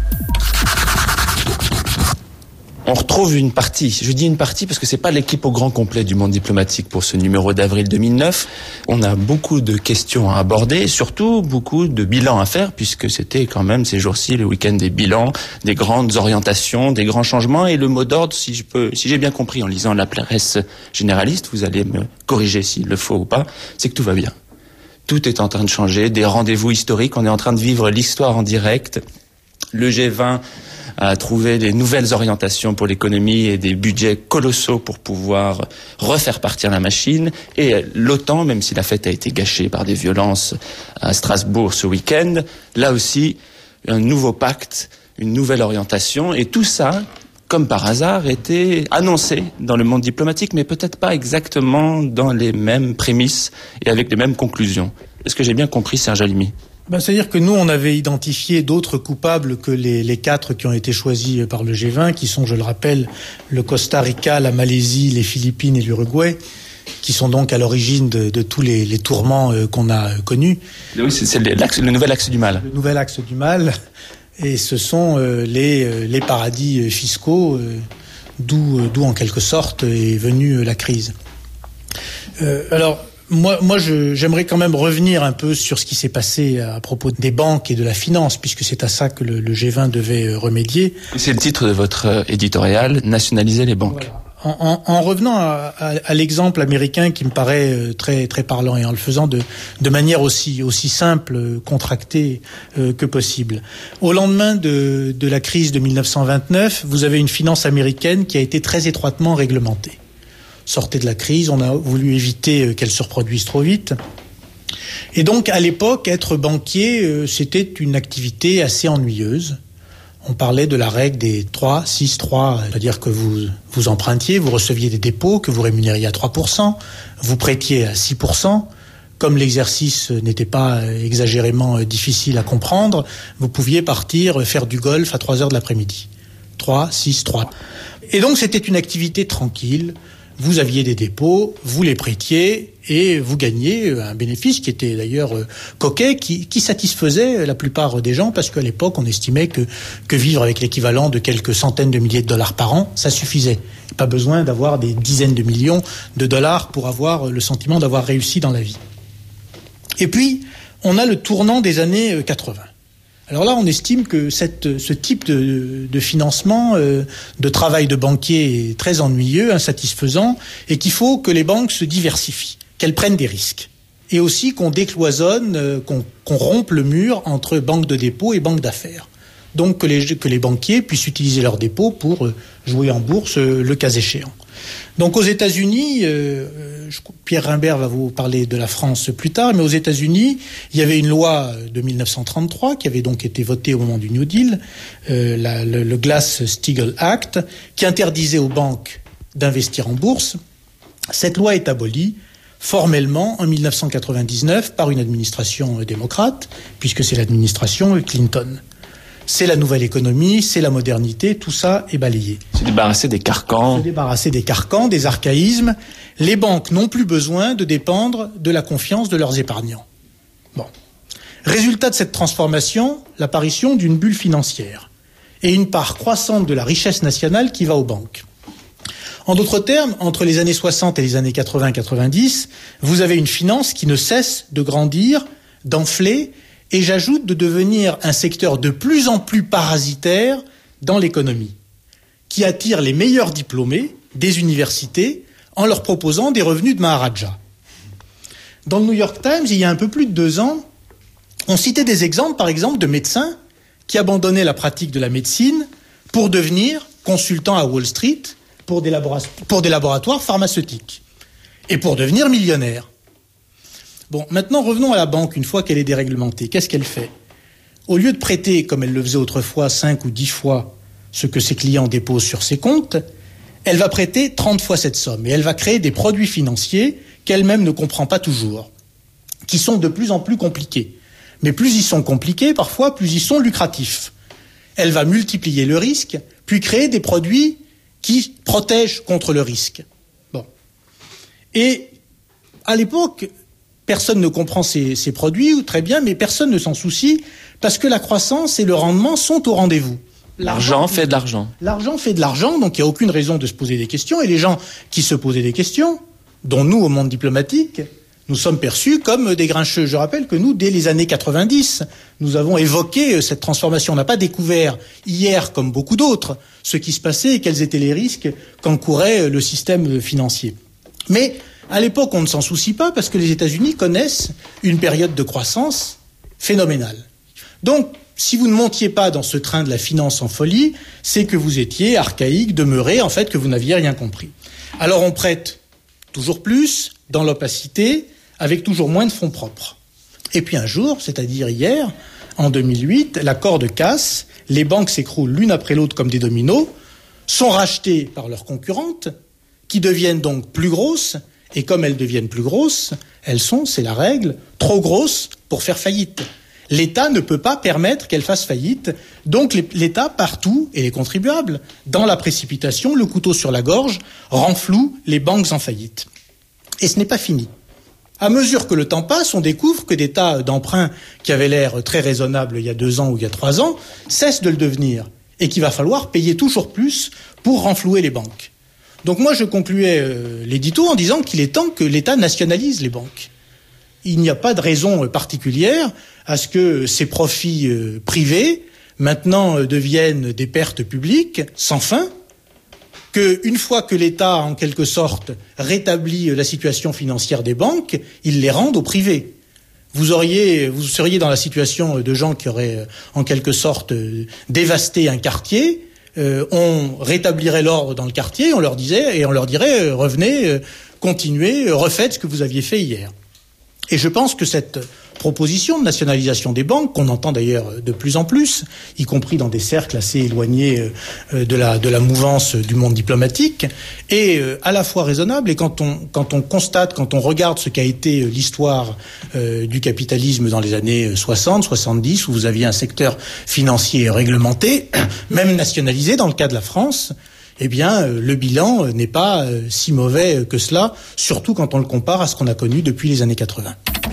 On retrouve une partie, je dis une partie parce que c'est pas l'équipe au grand complet du Monde diplomatique pour ce numéro d'avril deux mille neuf. On a beaucoup de questions à aborder et surtout beaucoup de bilans à faire puisque c'était quand même ces jours-ci le week-end des bilans, des grandes orientations, des grands changements et le mot d'ordre, si je peux, si j'ai bien compris en lisant la presse généraliste, vous allez me corriger s'il le faut ou pas, c'est que tout va bien. Tout est en train de changer, des rendez-vous historiques, on est en train de vivre l'histoire en direct. Le G vingt a trouvé des nouvelles orientations pour l'économie et des budgets colossaux pour pouvoir refaire partir la machine. Et l'OTAN, même si la fête a été gâchée par des violences à Strasbourg ce week-end, là aussi, un nouveau pacte, une nouvelle orientation. Et tout ça, comme par hasard, était annoncé dans le monde diplomatique, mais peut-être pas exactement dans les mêmes prémices et avec les mêmes conclusions. Est-ce que j'ai bien compris, Serge Halimi ? Ben, c'est-à-dire que nous, on avait identifié d'autres coupables que les, les quatre qui ont été choisis par le G vingt, qui sont, je le rappelle, le Costa Rica, la Malaisie, les Philippines et l'Uruguay, qui sont donc à l'origine de, de tous les, les tourments euh, qu'on a euh, connus. Oui, c'est, c'est l'axe, le nouvel axe du mal. Le nouvel axe du mal, et ce sont euh, les, euh, les paradis fiscaux, euh, d'où, euh, d'où en quelque sorte est venue euh, la crise. Euh, alors... Moi, moi je, j'aimerais quand même revenir un peu sur ce qui s'est passé à propos des banques et de la finance, puisque c'est à ça que le, le G vingt devait remédier. C'est le titre de votre éditorial, nationaliser les banques. Voilà. En, en, en revenant à, à, à l'exemple américain qui me paraît très très parlant et en le faisant de, de manière aussi aussi simple, contractée euh, que possible. Au lendemain de, de la crise de mille neuf cent vingt-neuf, vous avez une finance américaine qui a été très étroitement réglementée. Sortait de la crise, on a voulu éviter qu'elle se reproduise trop vite. Et donc, à l'époque, être banquier, c'était une activité assez ennuyeuse. On parlait de la règle des trois, six, trois, c'est-à-dire que vous, vous empruntiez, vous receviez des dépôts, que vous rémunériez à trois pour cent, vous prêtiez à six pour cent. Comme l'exercice n'était pas exagérément difficile à comprendre, vous pouviez partir faire du golf à trois heures de l'après-midi. trois, six, trois. Et donc c'était une activité tranquille. Vous aviez des dépôts, vous les prêtiez et vous gagniez un bénéfice qui était d'ailleurs coquet, qui, qui satisfaisait la plupart des gens parce qu'à l'époque on estimait que, que vivre avec l'équivalent de quelques centaines de milliers de dollars par an, ça suffisait. Pas besoin d'avoir des dizaines de millions de dollars pour avoir le sentiment d'avoir réussi dans la vie. Et puis, on a le tournant des années quatre-vingts. Alors là, on estime que cette, ce type de, de financement, euh, de travail de banquier est très ennuyeux, insatisfaisant, et qu'il faut que les banques se diversifient, qu'elles prennent des risques. Et aussi qu'on décloisonne, euh, qu'on, qu'on rompe le mur entre banques de dépôt et banques d'affaires. Donc que les, que les banquiers puissent utiliser leurs dépôts pour euh, jouer en bourse euh, le cas échéant. Donc aux États-Unis, euh, Pierre Rimbert va vous parler de la France plus tard, mais aux États-Unis, il y avait une loi de mille neuf cent trente-trois qui avait donc été votée au moment du New Deal, euh, la, le, le Glass-Steagall Act, qui interdisait aux banques d'investir en bourse. Cette loi est abolie formellement en mille neuf cent quatre-vingt-dix-neuf par une administration démocrate, puisque c'est l'administration Clinton. C'est la nouvelle économie, c'est la modernité, tout ça est balayé. Se débarrasser des carcans. Se débarrasser des carcans, des archaïsmes. Les banques n'ont plus besoin de dépendre de la confiance de leurs épargnants. Bon. Résultat de cette transformation, l'apparition d'une bulle financière et une part croissante de la richesse nationale qui va aux banques. En d'autres termes, entre les années soixante et les années quatre-vingts quatre-vingt-dix, vous avez une finance qui ne cesse de grandir, d'enfler, et j'ajoute de devenir un secteur de plus en plus parasitaire dans l'économie, qui attire les meilleurs diplômés des universités en leur proposant des revenus de Maharaja. Dans le New York Times, il y a un peu plus de deux ans, on citait des exemples, par exemple, de médecins qui abandonnaient la pratique de la médecine pour devenir consultants à Wall Street pour des, labora- pour des laboratoires pharmaceutiques et pour devenir millionnaires. Bon, maintenant revenons à la banque une fois qu'elle est déréglementée. Qu'est-ce qu'elle fait ? Au lieu de prêter, comme elle le faisait autrefois, cinq ou dix fois ce que ses clients déposent sur ses comptes, elle va prêter trente fois cette somme et elle va créer des produits financiers qu'elle-même ne comprend pas toujours, qui sont de plus en plus compliqués. Mais plus ils sont compliqués, parfois, plus ils sont lucratifs. Elle va multiplier le risque, puis créer des produits qui protègent contre le risque. Bon. Et à l'époque, personne ne comprend ces, ces produits, ou très bien, mais personne ne s'en soucie, parce que la croissance et le rendement sont au rendez-vous. L'argent, l'argent fait de l'argent. L'argent fait de l'argent, donc il n'y a aucune raison de se poser des questions. Et les gens qui se posaient des questions, dont nous, au monde diplomatique, nous sommes perçus comme des grincheux. Je rappelle que nous, dès les années quatre-vingt-dix, nous avons évoqué cette transformation. On n'a pas découvert hier, comme beaucoup d'autres, ce qui se passait et quels étaient les risques qu'encourait le système financier. Mais à l'époque, on ne s'en soucie pas parce que les États-Unis connaissent une période de croissance phénoménale. Donc, si vous ne montiez pas dans ce train de la finance en folie, c'est que vous étiez archaïque, demeuré, en fait, que vous n'aviez rien compris. Alors on prête toujours plus, dans l'opacité, avec toujours moins de fonds propres. Et puis un jour, c'est-à-dire hier, en deux mille huit, la corde casse, les banques s'écroulent l'une après l'autre comme des dominos, sont rachetées par leurs concurrentes, qui deviennent donc plus grosses, et comme elles deviennent plus grosses, elles sont, c'est la règle, trop grosses pour faire faillite. L'État ne peut pas permettre qu'elles fassent faillite, donc l'État partout, et les contribuables, dans la précipitation, le couteau sur la gorge, renfloue les banques en faillite. Et ce n'est pas fini. À mesure que le temps passe, on découvre que des tas d'emprunts qui avaient l'air très raisonnables il y a deux ans ou il y a trois ans cessent de le devenir, et qu'il va falloir payer toujours plus pour renflouer les banques. Donc moi, je concluais euh, l'édito en disant qu'il est temps que l'État nationalise les banques. Il n'y a pas de raison euh, particulière à ce que ces profits euh, privés, maintenant, euh, deviennent des pertes publiques sans fin, qu'une fois que l'État, en quelque sorte, rétablit euh, la situation financière des banques, il les rende au privé. Vous auriez, vous seriez dans la situation de gens qui auraient, euh, en quelque sorte, euh, dévasté un quartier. Euh, on rétablirait l'ordre dans le quartier, on leur disait et on leur dirait euh, revenez, euh, continuez, euh, refaites ce que vous aviez fait hier. Et je pense que cette proposition de nationalisation des banques, qu'on entend d'ailleurs de plus en plus, y compris dans des cercles assez éloignés de la, de la mouvance du monde diplomatique, est à la fois raisonnable. Et quand on, quand on constate, quand on regarde ce qu'a été l'histoire euh, du capitalisme dans les années soixante, soixante-dix, où vous aviez un secteur financier réglementé, même nationalisé dans le cas de la France, eh bien, le bilan n'est pas si mauvais que cela, surtout quand on le compare à ce qu'on a connu depuis les années quatre-vingts.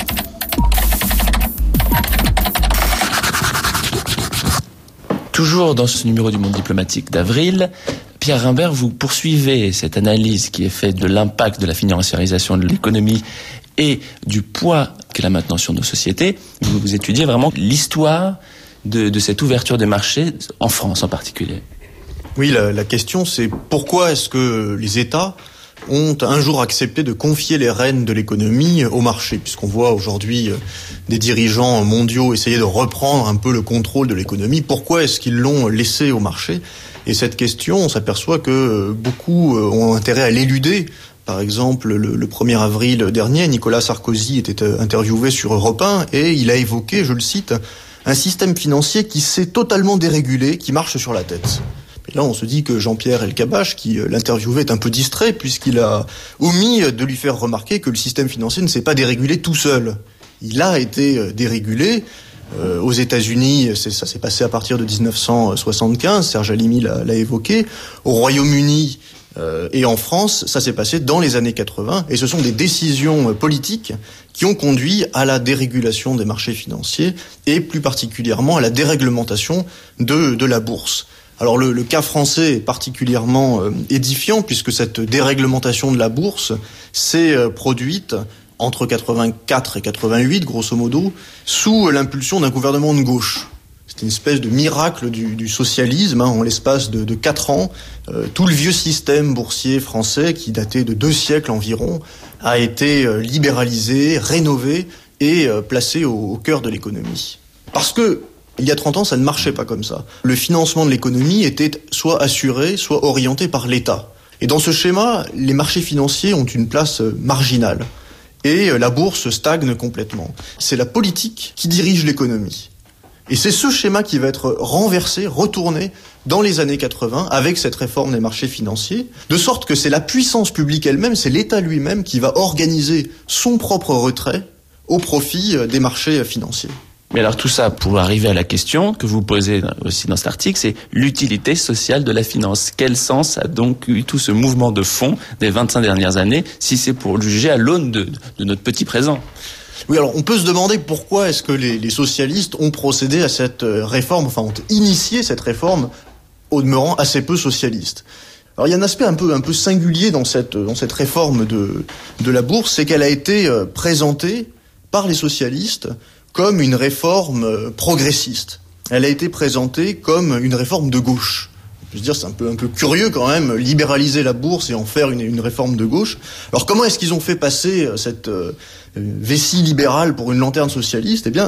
Toujours dans ce numéro du Monde diplomatique d'avril, Pierre Rimbert, vous poursuivez cette analyse qui est faite de l'impact de la financiarisation de l'économie et du poids qu'elle a maintenant sur nos sociétés. Vous, vous étudiez vraiment l'histoire de, de cette ouverture des marchés, en France en particulier. Oui, la, la question c'est pourquoi est-ce que les États ont un jour accepté de confier les rênes de l'économie au marché, puisqu'on voit aujourd'hui des dirigeants mondiaux essayer de reprendre un peu le contrôle de l'économie. Pourquoi est-ce qu'ils l'ont laissé au marché ? Et cette question, on s'aperçoit que beaucoup ont intérêt à l'éluder. Par exemple, le, le premier avril dernier, Nicolas Sarkozy était interviewé sur Europe un et il a évoqué, je le cite, un système financier qui s'est totalement dérégulé, qui marche sur la tête. Et là, on se dit que Jean-Pierre Elkabbach, qui l'interviewait, est un peu distrait puisqu'il a omis de lui faire remarquer que le système financier ne s'est pas dérégulé tout seul. Il a été dérégulé. Euh, aux États-Unis, c'est, ça s'est passé à partir de dix-neuf cent soixante-quinze, Serge Halimi l'a, l'a évoqué. Au Royaume-Uni euh, et en France, ça s'est passé dans les années quatre-vingts. Et ce sont des décisions politiques qui ont conduit à la dérégulation des marchés financiers et plus particulièrement à la déréglementation de, de la bourse. Alors le, le cas français est particulièrement euh, édifiant puisque cette déréglementation de la bourse s'est euh, produite entre quatre-vingt-quatre et quatre-vingt-huit, grosso modo, sous l'impulsion d'un gouvernement de gauche. C'est une espèce de miracle du, du socialisme, hein, en l'espace de, de quatre ans. Euh, tout le vieux système boursier français, qui datait de deux siècles environ, a été euh, libéralisé, rénové et euh, placé au, au cœur de l'économie. Parce que il y a trente ans, ça ne marchait pas comme ça. Le financement de l'économie était soit assuré, soit orienté par l'État. Et dans ce schéma, les marchés financiers ont une place marginale. Et la bourse stagne complètement. C'est la politique qui dirige l'économie. Et c'est ce schéma qui va être renversé, retourné dans les années quatre-vingts avec cette réforme des marchés financiers, de sorte que c'est la puissance publique elle-même, c'est l'État lui-même qui va organiser son propre retrait au profit des marchés financiers. Mais alors tout ça, pour arriver à la question que vous posez aussi dans cet article, c'est l'utilité sociale de la finance. Quel sens a donc eu tout ce mouvement de fond des vingt-cinq dernières années, si c'est pour le juger à l'aune de, de notre petit présent ? Oui, alors on peut se demander pourquoi est-ce que les, les socialistes ont procédé à cette réforme, enfin ont initié cette réforme au demeurant assez peu socialiste. Alors il y a un aspect un peu, un peu singulier dans cette, dans cette réforme de, de la bourse, c'est qu'elle a été présentée par les socialistes comme une réforme progressiste. Elle a été présentée comme une réforme de gauche. Je veux dire, c'est un peu, un peu curieux quand même, libéraliser la bourse et en faire une, une réforme de gauche. Alors comment est-ce qu'ils ont fait passer cette euh, vessie libérale pour une lanterne socialiste ? Eh bien,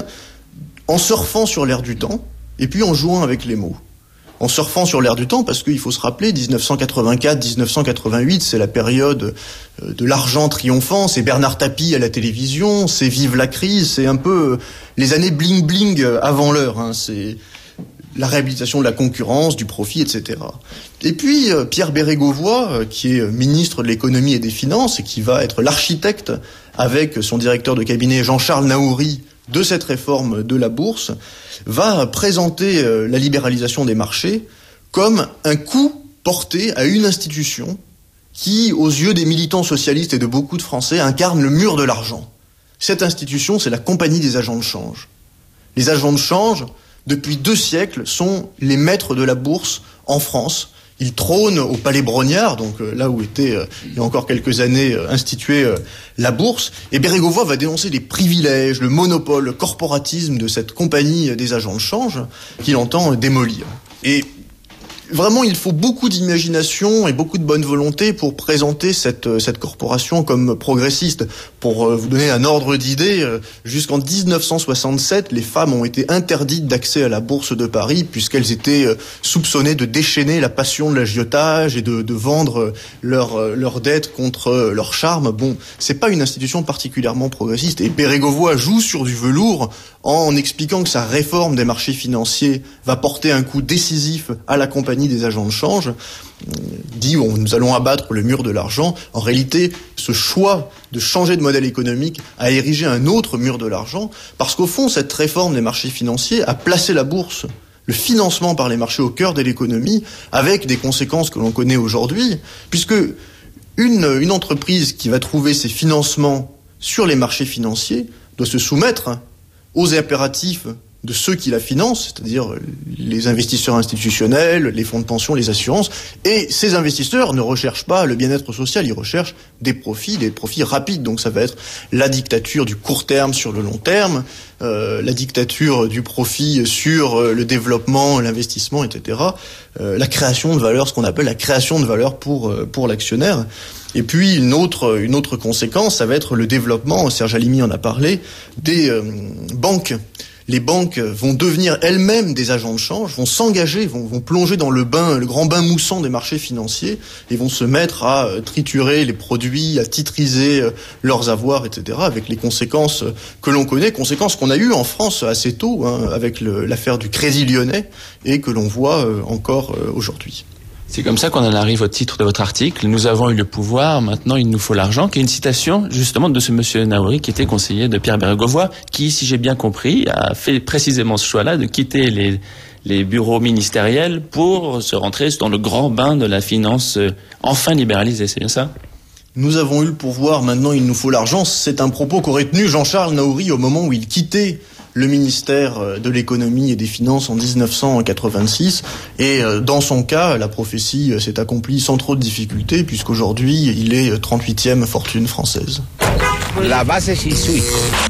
en surfant sur l'air du temps, et puis en jouant avec les mots. En surfant sur l'air du temps, parce qu'il faut se rappeler, dix-neuf cent quatre-vingt-quatre dix-neuf cent quatre-vingt-huit, c'est la période de l'argent triomphant, c'est Bernard Tapie à la télévision, c'est Vive la crise, c'est un peu les années bling-bling avant l'heure, hein, c'est la réhabilitation de la concurrence, du profit, et cetera. Et puis, Pierre Bérégovoy, qui est ministre de l'économie et des finances, et qui va être l'architecte, avec son directeur de cabinet Jean-Charles Naouri, de cette réforme de la bourse, va présenter euh, la libéralisation des marchés comme un coup porté à une institution qui, aux yeux des militants socialistes et de beaucoup de Français, incarne le mur de l'argent. Cette institution, c'est la Compagnie des agents de change. Les agents de change, depuis deux siècles, sont les maîtres de la bourse en France. Ils trônent au Palais Brognard, donc euh, là où était, euh, il y a encore quelques années, euh, instituée euh, la bourse. Et Bérégovoy va dénoncer les privilèges, le monopole, le corporatisme de cette compagnie des agents de change qu'il entend euh, démolir. Et vraiment, il faut beaucoup d'imagination et beaucoup de bonne volonté pour présenter cette, cette corporation comme progressiste. Pour vous donner un ordre d'idée, jusqu'en dix-neuf cent soixante-sept, les femmes ont été interdites d'accès à la bourse de Paris puisqu'elles étaient soupçonnées de déchaîner la passion de l'agiotage et de, de vendre leurs leur dettes contre leur charme. Bon, c'est pas une institution particulièrement progressiste. Et Bérégovoy joue sur du velours en expliquant que sa réforme des marchés financiers va porter un coup décisif à la compagnie des agents de change, dit bon, nous allons abattre le mur de l'argent. En réalité, ce choix de changer de modèle économique a érigé un autre mur de l'argent, parce qu'au fond, cette réforme des marchés financiers a placé la bourse, le financement par les marchés au cœur de l'économie, avec des conséquences que l'on connaît aujourd'hui, puisque une, une entreprise qui va trouver ses financements sur les marchés financiers doit se soumettre aux impératifs de ceux qui la financent, c'est-à-dire les investisseurs institutionnels, les fonds de pension, les assurances. Et ces investisseurs ne recherchent pas le bien-être social, ils recherchent des profits, des profits rapides. Donc ça va être la dictature du court terme sur le long terme, euh, la dictature du profit sur le développement, l'investissement, et cetera. Euh, la création de valeur, ce qu'on appelle la création de valeur pour, pour l'actionnaire. Et puis une autre, une autre conséquence, ça va être le développement, Serge Halimi en a parlé, des euh, banques. Les banques vont devenir elles-mêmes des agents de change, vont s'engager, vont, vont plonger dans le bain, le grand bain moussant des marchés financiers et vont se mettre à triturer les produits, à titriser leurs avoirs, et cetera, avec les conséquences que l'on connaît, conséquences qu'on a eues en France assez tôt, hein, avec le, l'affaire du Crédit Lyonnais et que l'on voit encore aujourd'hui. C'est comme ça qu'on en arrive au titre de votre article. Nous avons eu le pouvoir, maintenant il nous faut l'argent, qui est une citation justement de ce monsieur Naouri qui était conseiller de Pierre Bérégovoy, qui, si j'ai bien compris, a fait précisément ce choix-là de quitter les, les bureaux ministériels pour se rentrer dans le grand bain de la finance enfin libéralisée, c'est bien ça ? Nous avons eu le pouvoir, maintenant il nous faut l'argent. C'est un propos qu'aurait tenu Jean-Charles Naouri au moment où il quittait le ministère de l'économie et des finances en dix-neuf cent quatre-vingt-six. Et dans son cas, la prophétie s'est accomplie sans trop de difficultés, puisqu'aujourd'hui, il est trente-huitième fortune française. La base est suisse.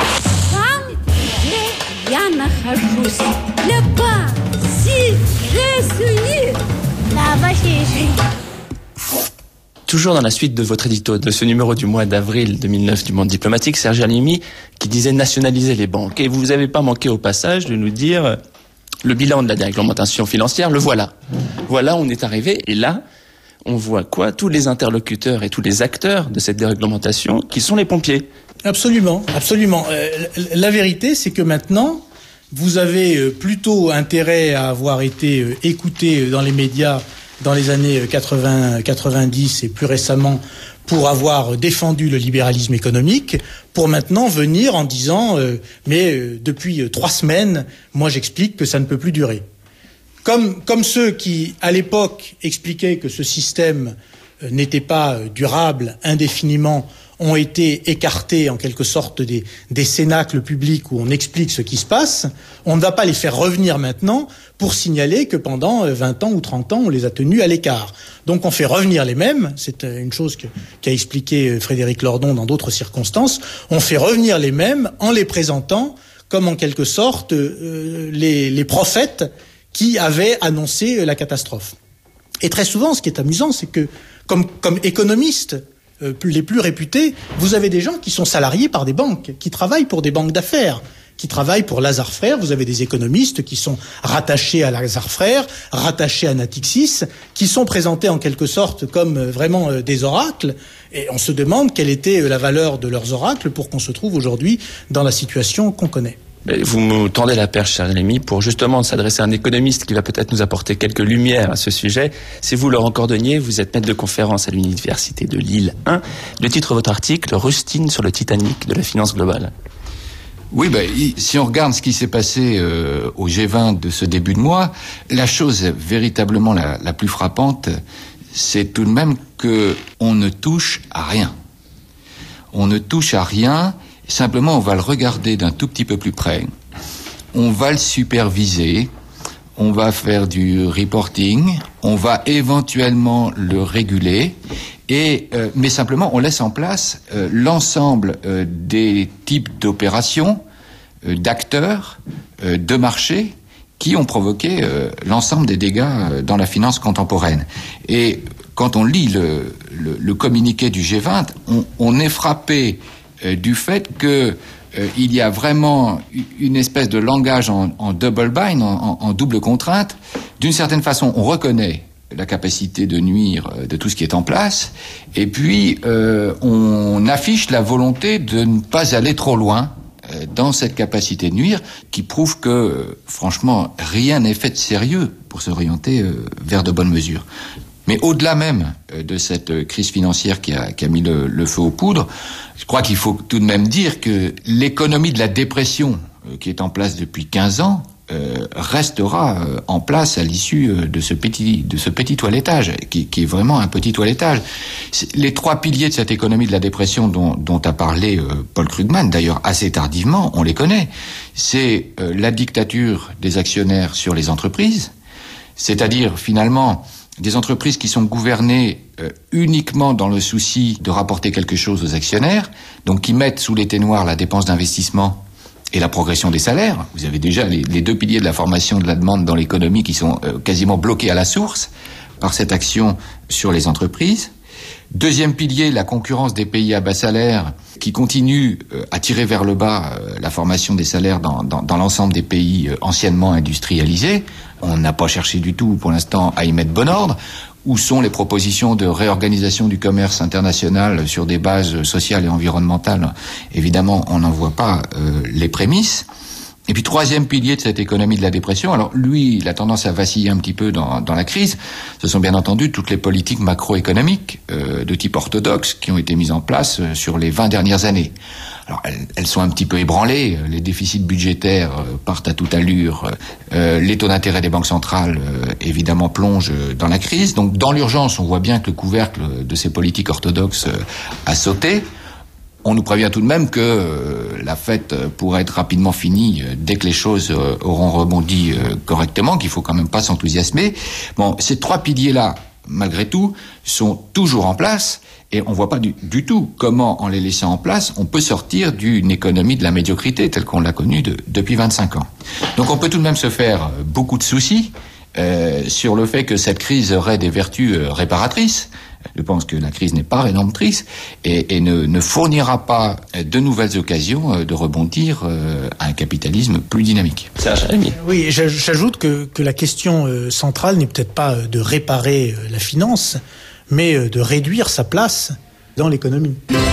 Toujours dans la suite de votre édito de ce numéro du mois d'avril deux mille neuf du Monde diplomatique, Serge Halimi qui disait nationaliser les banques. Et vous n'avez pas manqué au passage de nous dire le bilan de la déréglementation financière, le voilà. Voilà, on est arrivé. Et là, on voit quoi ? Tous les interlocuteurs et tous les acteurs de cette déréglementation qui sont les pompiers. Absolument, absolument. Euh, la vérité, c'est que maintenant, vous avez plutôt intérêt à avoir été écouté dans les médias dans les années quatre-vingts, quatre-vingt-dix et plus récemment pour avoir défendu le libéralisme économique, pour maintenant venir en disant euh, mais euh, depuis trois semaines, moi j'explique que ça ne peut plus durer. Comme, comme ceux qui, à l'époque, expliquaient que ce système euh, n'était pas euh, durable indéfiniment, ont été écartés en quelque sorte des, des cénacles publics où on explique ce qui se passe, on ne va pas les faire revenir maintenant pour signaler que pendant vingt ans ou trente ans, on les a tenus à l'écart. Donc on fait revenir les mêmes, c'est une chose que, qu'a expliqué Frédéric Lordon dans d'autres circonstances, on fait revenir les mêmes en les présentant comme en quelque sorte euh, les, les prophètes qui avaient annoncé la catastrophe. Et très souvent, ce qui est amusant, c'est que comme, comme économistes, Euh, les plus réputés, vous avez des gens qui sont salariés par des banques, qui travaillent pour des banques d'affaires, qui travaillent pour Lazare Frères. Vous avez des économistes qui sont rattachés à Lazare Frères, rattachés à Natixis, qui sont présentés en quelque sorte comme euh, vraiment euh, des oracles. Et on se demande quelle était euh, la valeur de leurs oracles pour qu'on se trouve aujourd'hui dans la situation qu'on connaît. Vous me tendez la perche, cher Halimi, pour justement s'adresser à un économiste qui va peut-être nous apporter quelques lumières à ce sujet. C'est vous, Laurent Cordonnier, vous êtes maître de conférence à l'Université de Lille un. Le titre de votre article, Rustine sur le Titanic de la finance globale. Oui, ben, si on regarde ce qui s'est passé euh, au G vingt de ce début de mois, la chose véritablement la, la plus frappante, c'est tout de même que on ne touche à rien. On ne touche à rien. Simplement, on va le regarder d'un tout petit peu plus près. On va le superviser. On va faire du reporting. On va éventuellement le réguler. Et, euh, mais simplement, on laisse en place euh, l'ensemble euh, des types d'opérations, euh, d'acteurs, euh, de marchés qui ont provoqué euh, l'ensemble des dégâts euh, dans la finance contemporaine. Et quand on lit le, le, le communiqué du G vingt, on, on est frappé euh, du fait que euh, il y a vraiment une espèce de langage en, en double bind, en, en, en double contrainte. D'une certaine façon, on reconnaît la capacité de nuire de tout ce qui est en place, et puis euh, on affiche la volonté de ne pas aller trop loin euh, dans cette capacité de nuire, qui prouve que, euh, franchement, rien n'est fait de sérieux pour s'orienter euh, vers de bonnes mesures. Mais au-delà même euh, de cette euh, crise financière qui a, qui a mis le, le feu aux poudres, je crois qu'il faut tout de même dire que l'économie de la dépression euh, qui est en place depuis quinze ans, Euh, restera euh, en place à l'issue euh, de ce petit de ce petit toilettage qui, qui est vraiment un petit toilettage. C'est les trois piliers de cette économie de la dépression dont, dont a parlé euh, Paul Krugman, d'ailleurs assez tardivement, on les connaît. C'est euh, la dictature des actionnaires sur les entreprises, c'est-à-dire finalement des entreprises qui sont gouvernées euh, uniquement dans le souci de rapporter quelque chose aux actionnaires, donc qui mettent sous l'éteignoir la dépense d'investissement et la progression des salaires. Vous avez déjà les, les deux piliers de la formation de la demande dans l'économie qui sont euh, quasiment bloqués à la source par cette action sur les entreprises. Deuxième pilier, la concurrence des pays à bas salaire qui continue euh, à tirer vers le bas euh, la formation des salaires dans, dans, dans l'ensemble des pays euh, anciennement industrialisés. On n'a pas cherché du tout pour l'instant à y mettre bon ordre. Où sont les propositions de réorganisation du commerce international sur des bases sociales et environnementales? Évidemment, on n'en voit pas euh, les prémices. Et puis, troisième pilier de cette économie de la dépression, alors lui, il a tendance à vaciller un petit peu dans, dans la crise. Ce sont bien entendu toutes les politiques macroéconomiques euh, de type orthodoxe qui ont été mises en place euh, sur les vingt dernières années. Alors, elles, elles sont un petit peu ébranlées. Les déficits budgétaires euh, partent à toute allure. Euh, les taux d'intérêt des banques centrales, euh, évidemment, plongent dans la crise. Donc, dans l'urgence, on voit bien que le couvercle de ces politiques orthodoxes euh, a sauté. On nous prévient tout de même que euh, la fête pourrait être rapidement finie euh, dès que les choses euh, auront rebondi euh, correctement, qu'il faut quand même pas s'enthousiasmer. Bon, ces trois piliers-là, malgré tout, sont toujours en place. Et on ne voit pas du, du tout comment, en les laissant en place, on peut sortir d'une économie de la médiocrité telle qu'on l'a connue de, depuis vingt-cinq ans. Donc on peut tout de même se faire beaucoup de soucis euh, sur le fait que cette crise aurait des vertus euh, réparatrices. Je pense que la crise n'est pas rédemptrice et, et ne, ne fournira pas de nouvelles occasions euh, de rebondir euh, à un capitalisme plus dynamique. Oui, j'ajoute que, que la question euh, centrale n'est peut-être pas de réparer euh, la finance, mais de réduire sa place dans l'économie.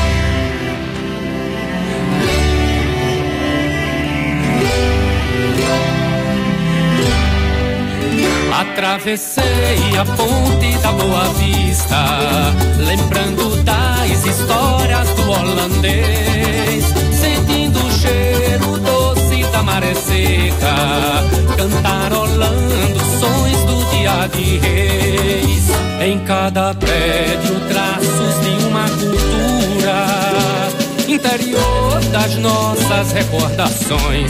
Atravessei a ponte da Boa Vista, lembrando das histórias do holandês, sentindo o cheiro doce da maré seca, cantarolando sons do dia de reis. Em cada prédio traços de uma cultura, interior das nossas recordações.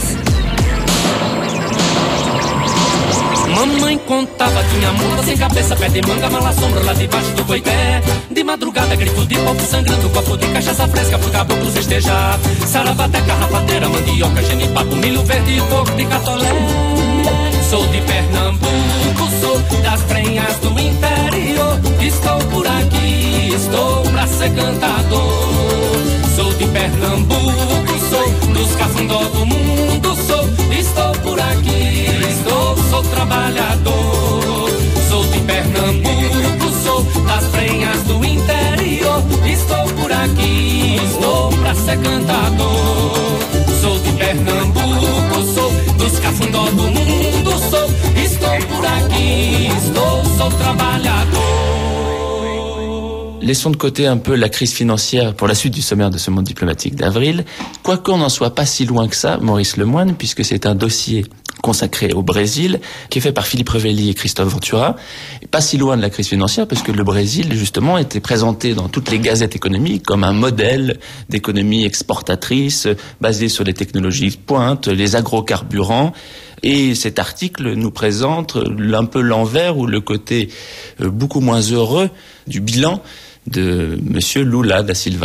Mamãe contava, tinha mula sem cabeça, pé de manga, mala sombra lá debaixo do coité. De madrugada, grito de pau sangrando, copo de cachaça fresca pro caboclo festejar. Sarabateca, rapadeira, mandioca, genipapo, milho verde e coco de catolé. Sou de Pernambuco, sou das prenhas do interior. Estou por aqui, estou pra ser cantador. Sou de Pernambuco, sou dos cafundó do mundo, sou. Estou por aqui, estou, sou trabalhador. Sou de Pernambuco, sou das prenhas do interior. Estou por aqui, estou pra ser cantador. Sou de Pernambuco, sou dos cafundó do mundo, sou. Estou por aqui, estou, sou trabalhador. Laissons de côté un peu la crise financière pour la suite du sommaire de ce monde diplomatique d'avril. Quoiqu'on n'en soit pas si loin que ça, Maurice Lemoine, puisque c'est un dossier consacré au Brésil, qui est fait par Philippe Revelli et Christophe Ventura. Et pas si loin de la crise financière, parce que le Brésil, justement, était présenté dans toutes les gazettes économiques comme un modèle d'économie exportatrice, basée sur les technologies de pointe, les agrocarburants. Et cet article nous présente un peu l'envers ou le côté beaucoup moins heureux du bilan de Monsieur Lula da Silva.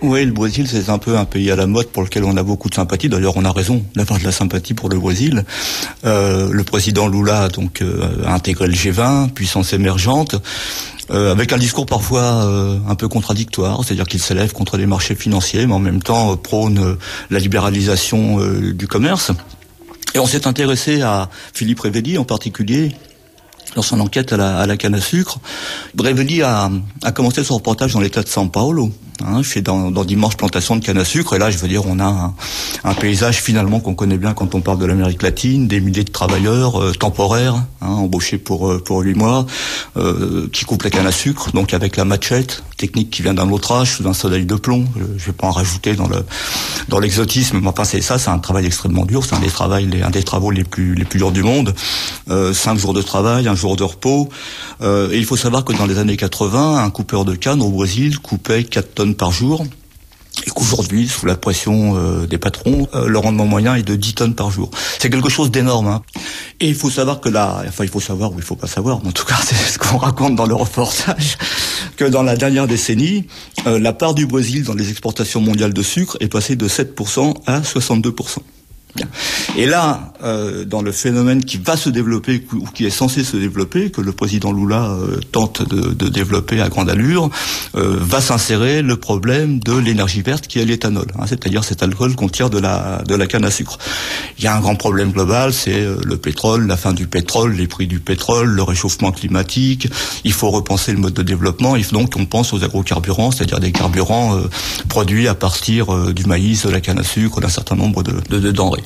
Oui, le Brésil, c'est un peu un pays à la mode pour lequel on a beaucoup de sympathie. D'ailleurs, on a raison d'avoir de la sympathie pour le Brésil. Euh, le président Lula donc euh, a intégré le G vingt, puissance émergente, euh, avec un discours parfois euh, un peu contradictoire, c'est-à-dire qu'il s'élève contre les marchés financiers, mais en même temps euh, prône euh, la libéralisation euh, du commerce. Et on s'est intéressé à Philippe Revelli en particulier, dans son enquête à la, à la canne à sucre. Revelli a, a commencé son reportage dans l'état de São Paulo, hein, fait dans, dans d'immenses plantations de canne à sucre. Et là, je veux dire, on a un, un paysage finalement qu'on connaît bien quand on parle de l'Amérique latine, des milliers de travailleurs euh, temporaires, hein, embauchés pour euh, pour huit mois, euh, qui coupent la canne à sucre, donc avec la machette, technique qui vient d'un autre âge, sous un soleil de plomb. Je, je vais pas en rajouter dans le dans l'exotisme, mais enfin c'est ça, c'est un travail extrêmement dur. C'est un des travaux, les, un des travaux les plus les plus durs du monde. Euh, cinq jours de travail, un jour de repos. Euh, et il faut savoir que dans les années quatre-vingts, un coupeur de canne au Brésil coupait quatre tonnes par jour. Et qu'aujourd'hui, sous la pression euh, des patrons, euh, le rendement moyen est de dix tonnes par jour. C'est quelque chose d'énorme. Hein. Et il faut savoir que là, enfin il faut savoir ou il faut pas savoir, mais en tout cas c'est ce qu'on raconte dans le reportage, que dans la dernière décennie, euh, la part du Brésil dans les exportations mondiales de sucre est passée de sept pour cent à soixante-deux pour cent. Bien. Et là, euh, dans le phénomène qui va se développer, ou qui est censé se développer, que le président Lula euh, tente de, de développer à grande allure, euh, va s'insérer le problème de l'énergie verte qui est l'éthanol, hein, c'est-à-dire cet alcool qu'on tire de la de la canne à sucre. Il y a un grand problème global, c'est euh, le pétrole, la fin du pétrole, les prix du pétrole, le réchauffement climatique. Il faut repenser le mode de développement. Il faut donc qu'on pense aux agrocarburants, c'est-à-dire des carburants euh, produits à partir euh, du maïs, de la canne à sucre, d'un certain nombre de, de, de denrées.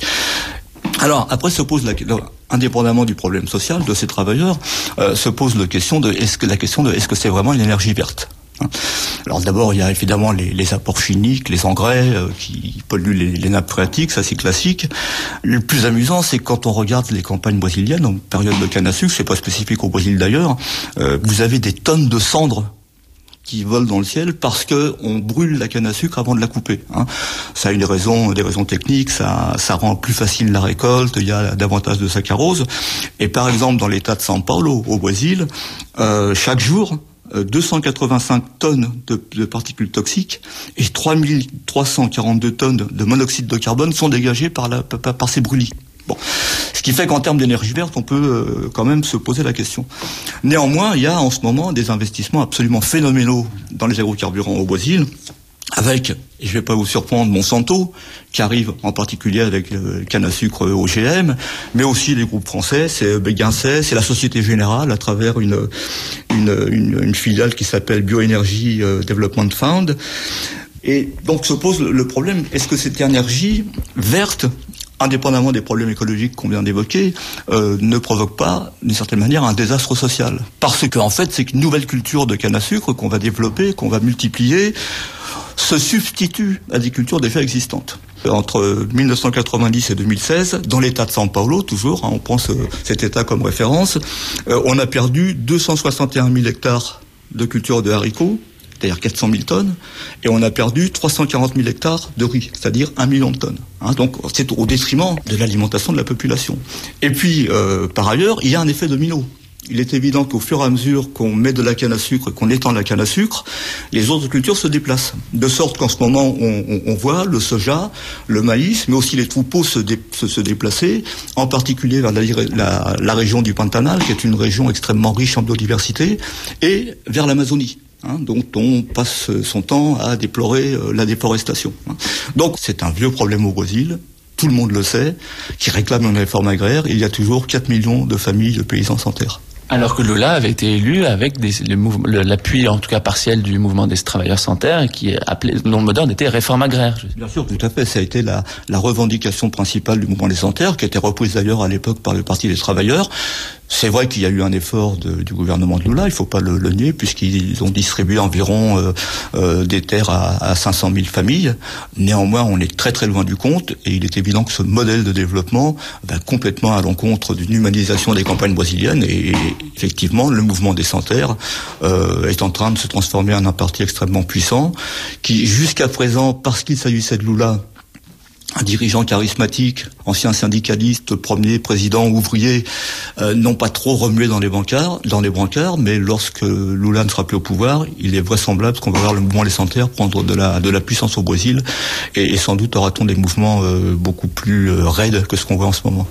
Alors après se pose la, indépendamment du problème social de ces travailleurs, euh, se pose la question de est-ce que la question de est-ce que c'est vraiment une énergie verte. Alors d'abord il y a évidemment les, les apports chimiques, les engrais euh, qui polluent les, les nappes phréatiques, ça c'est classique. Le plus amusant c'est quand on regarde les campagnes brésiliennes en période de canne à sucre, c'est pas spécifique au Brésil d'ailleurs, euh, vous avez des tonnes de cendres qui volent dans le ciel parce que on brûle la canne à sucre avant de la couper. Hein. Ça a une raison, des raisons techniques, ça, ça rend plus facile la récolte, il y a davantage de saccharose. Et par exemple, dans l'état de São Paulo, au Brésil, euh, chaque jour, euh, deux cent quatre-vingt-cinq tonnes de, de particules toxiques et trois mille trois cent quarante-deux tonnes de monoxyde de carbone sont dégagées par, la, par, par ces brûlis. Bon. Ce qui fait qu'en termes d'énergie verte, on peut euh, quand même se poser la question. Néanmoins, il y a en ce moment des investissements absolument phénoménaux dans les agrocarburants au Brésil, avec, et je ne vais pas vous surprendre, Monsanto, qui arrive en particulier avec le canne à sucre O G M, mais aussi les groupes français, c'est Béguincet, c'est la Société Générale à travers une, une, une, une filiale qui s'appelle Bioenergy Development Fund. Et donc se pose le problème, est-ce que cette énergie verte, indépendamment des problèmes écologiques qu'on vient d'évoquer, euh, ne provoque pas, d'une certaine manière, un désastre social. Parce que, en fait, c'est qu'une nouvelle culture de canne à sucre qu'on va développer, qu'on va multiplier, se substitue à des cultures déjà existantes. Entre mille neuf cent quatre-vingt-dix et deux mille seize, dans l'état de São Paulo, toujours, hein, on prend ce, cet état comme référence, euh, on a perdu deux cent soixante et un mille hectares de culture de haricots, c'est-à-dire quatre cent mille tonnes, et on a perdu trois cent quarante mille hectares de riz, c'est-à-dire un million de tonnes. Hein, donc c'est au détriment de l'alimentation de la population. Et puis, euh, par ailleurs, il y a un effet domino. Il est évident qu'au fur et à mesure qu'on met de la canne à sucre, qu'on étend la canne à sucre, les autres cultures se déplacent. De sorte qu'en ce moment, on, on, on voit le soja, le maïs, mais aussi les troupeaux se, dé, se, se déplacer, en particulier vers la, la, la région du Pantanal, qui est une région extrêmement riche en biodiversité, et vers l'Amazonie. Hein, dont on passe son temps à déplorer euh, la déforestation. Hein. Donc c'est un vieux problème au Brésil, tout le monde le sait, qui réclame une réforme agraire. Il y a toujours quatre millions de familles de paysans sans terre. Alors que Lula avait été élu avec des, le mouvement, le, l'appui en tout cas partiel du mouvement des travailleurs sans terre, et qui appelé, le nom moderne était réforme agraire. Bien sûr, tout à fait. Ça a été la, la revendication principale du mouvement des sans terre, qui a été reprise d'ailleurs à l'époque par le Parti des travailleurs. C'est vrai qu'il y a eu un effort de, du gouvernement de Lula, il ne faut pas le, le nier, puisqu'ils ont distribué environ euh, euh, des terres à, à cinq cent mille familles. Néanmoins, on est très très loin du compte, et il est évident que ce modèle de développement va complètement à l'encontre d'une humanisation des campagnes brésiliennes, et effectivement, le mouvement des sans terre euh, est en train de se transformer en un parti extrêmement puissant, qui jusqu'à présent, parce qu'il s'agissait de Lula, un dirigeant charismatique, ancien syndicaliste, premier président ouvrier, euh, n'ont pas trop remué dans les brancards, dans les brancards, mais lorsque Lula ne sera plus au pouvoir, il est vraisemblable qu'on va voir le mouvement Les Sans Terre prendre de la de la puissance au Brésil, et, et sans doute aura-t-on des mouvements euh, beaucoup plus euh, raides que ce qu'on voit en ce moment.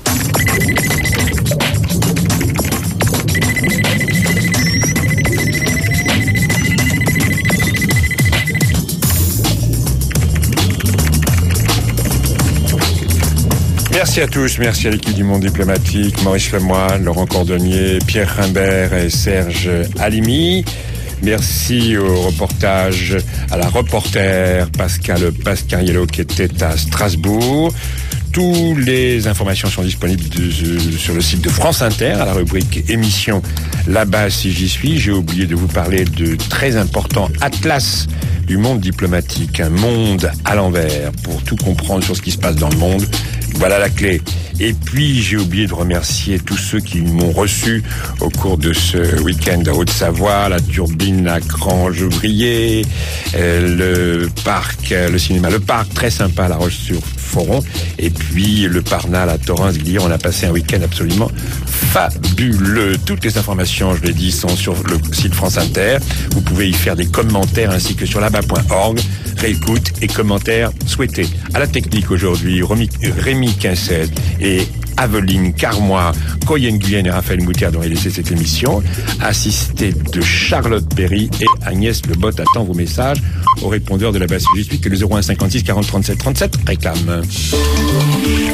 Merci à tous, merci à l'équipe du Monde Diplomatique, Maurice Lemoine, Laurent Cordonnier, Pierre Rimbert et Serge Halimi. Merci au reportage, à la reporter Pascal Pascariello qui était à Strasbourg. Toutes les informations sont disponibles de, de, sur le site de France Inter, à la rubrique émission Là-bas si j'y suis. J'ai oublié de vous parler de très important Atlas du monde diplomatique, un monde à l'envers, pour tout comprendre sur ce qui se passe dans le monde. Voilà la clé. Et puis, j'ai oublié de remercier tous ceux qui m'ont reçu au cours de ce week-end à Haute-Savoie, la Turbine à Grange-Ouvrier, euh, le parc, le cinéma, le parc très sympa à La Roche-sur-Foron, et puis le Parnal à Thorens-Glières. On a passé un week-end absolument fabuleux. Toutes les informations, je l'ai dit, sont sur le site France Inter. Vous pouvez y faire des commentaires ainsi que sur là bas point org. Réécoute et commentaires souhaités. À la technique aujourd'hui, Rémi Quincet et Aveline Carmois, Coyen Guyenne et Raphaël Moutière ont réalisé cette émission, assisté de Charlotte Berry et Agnès Lebot. Attend vos messages au répondeur de la base huit que le zéro un cinquante-six quarante trente-sept trente-sept réclame.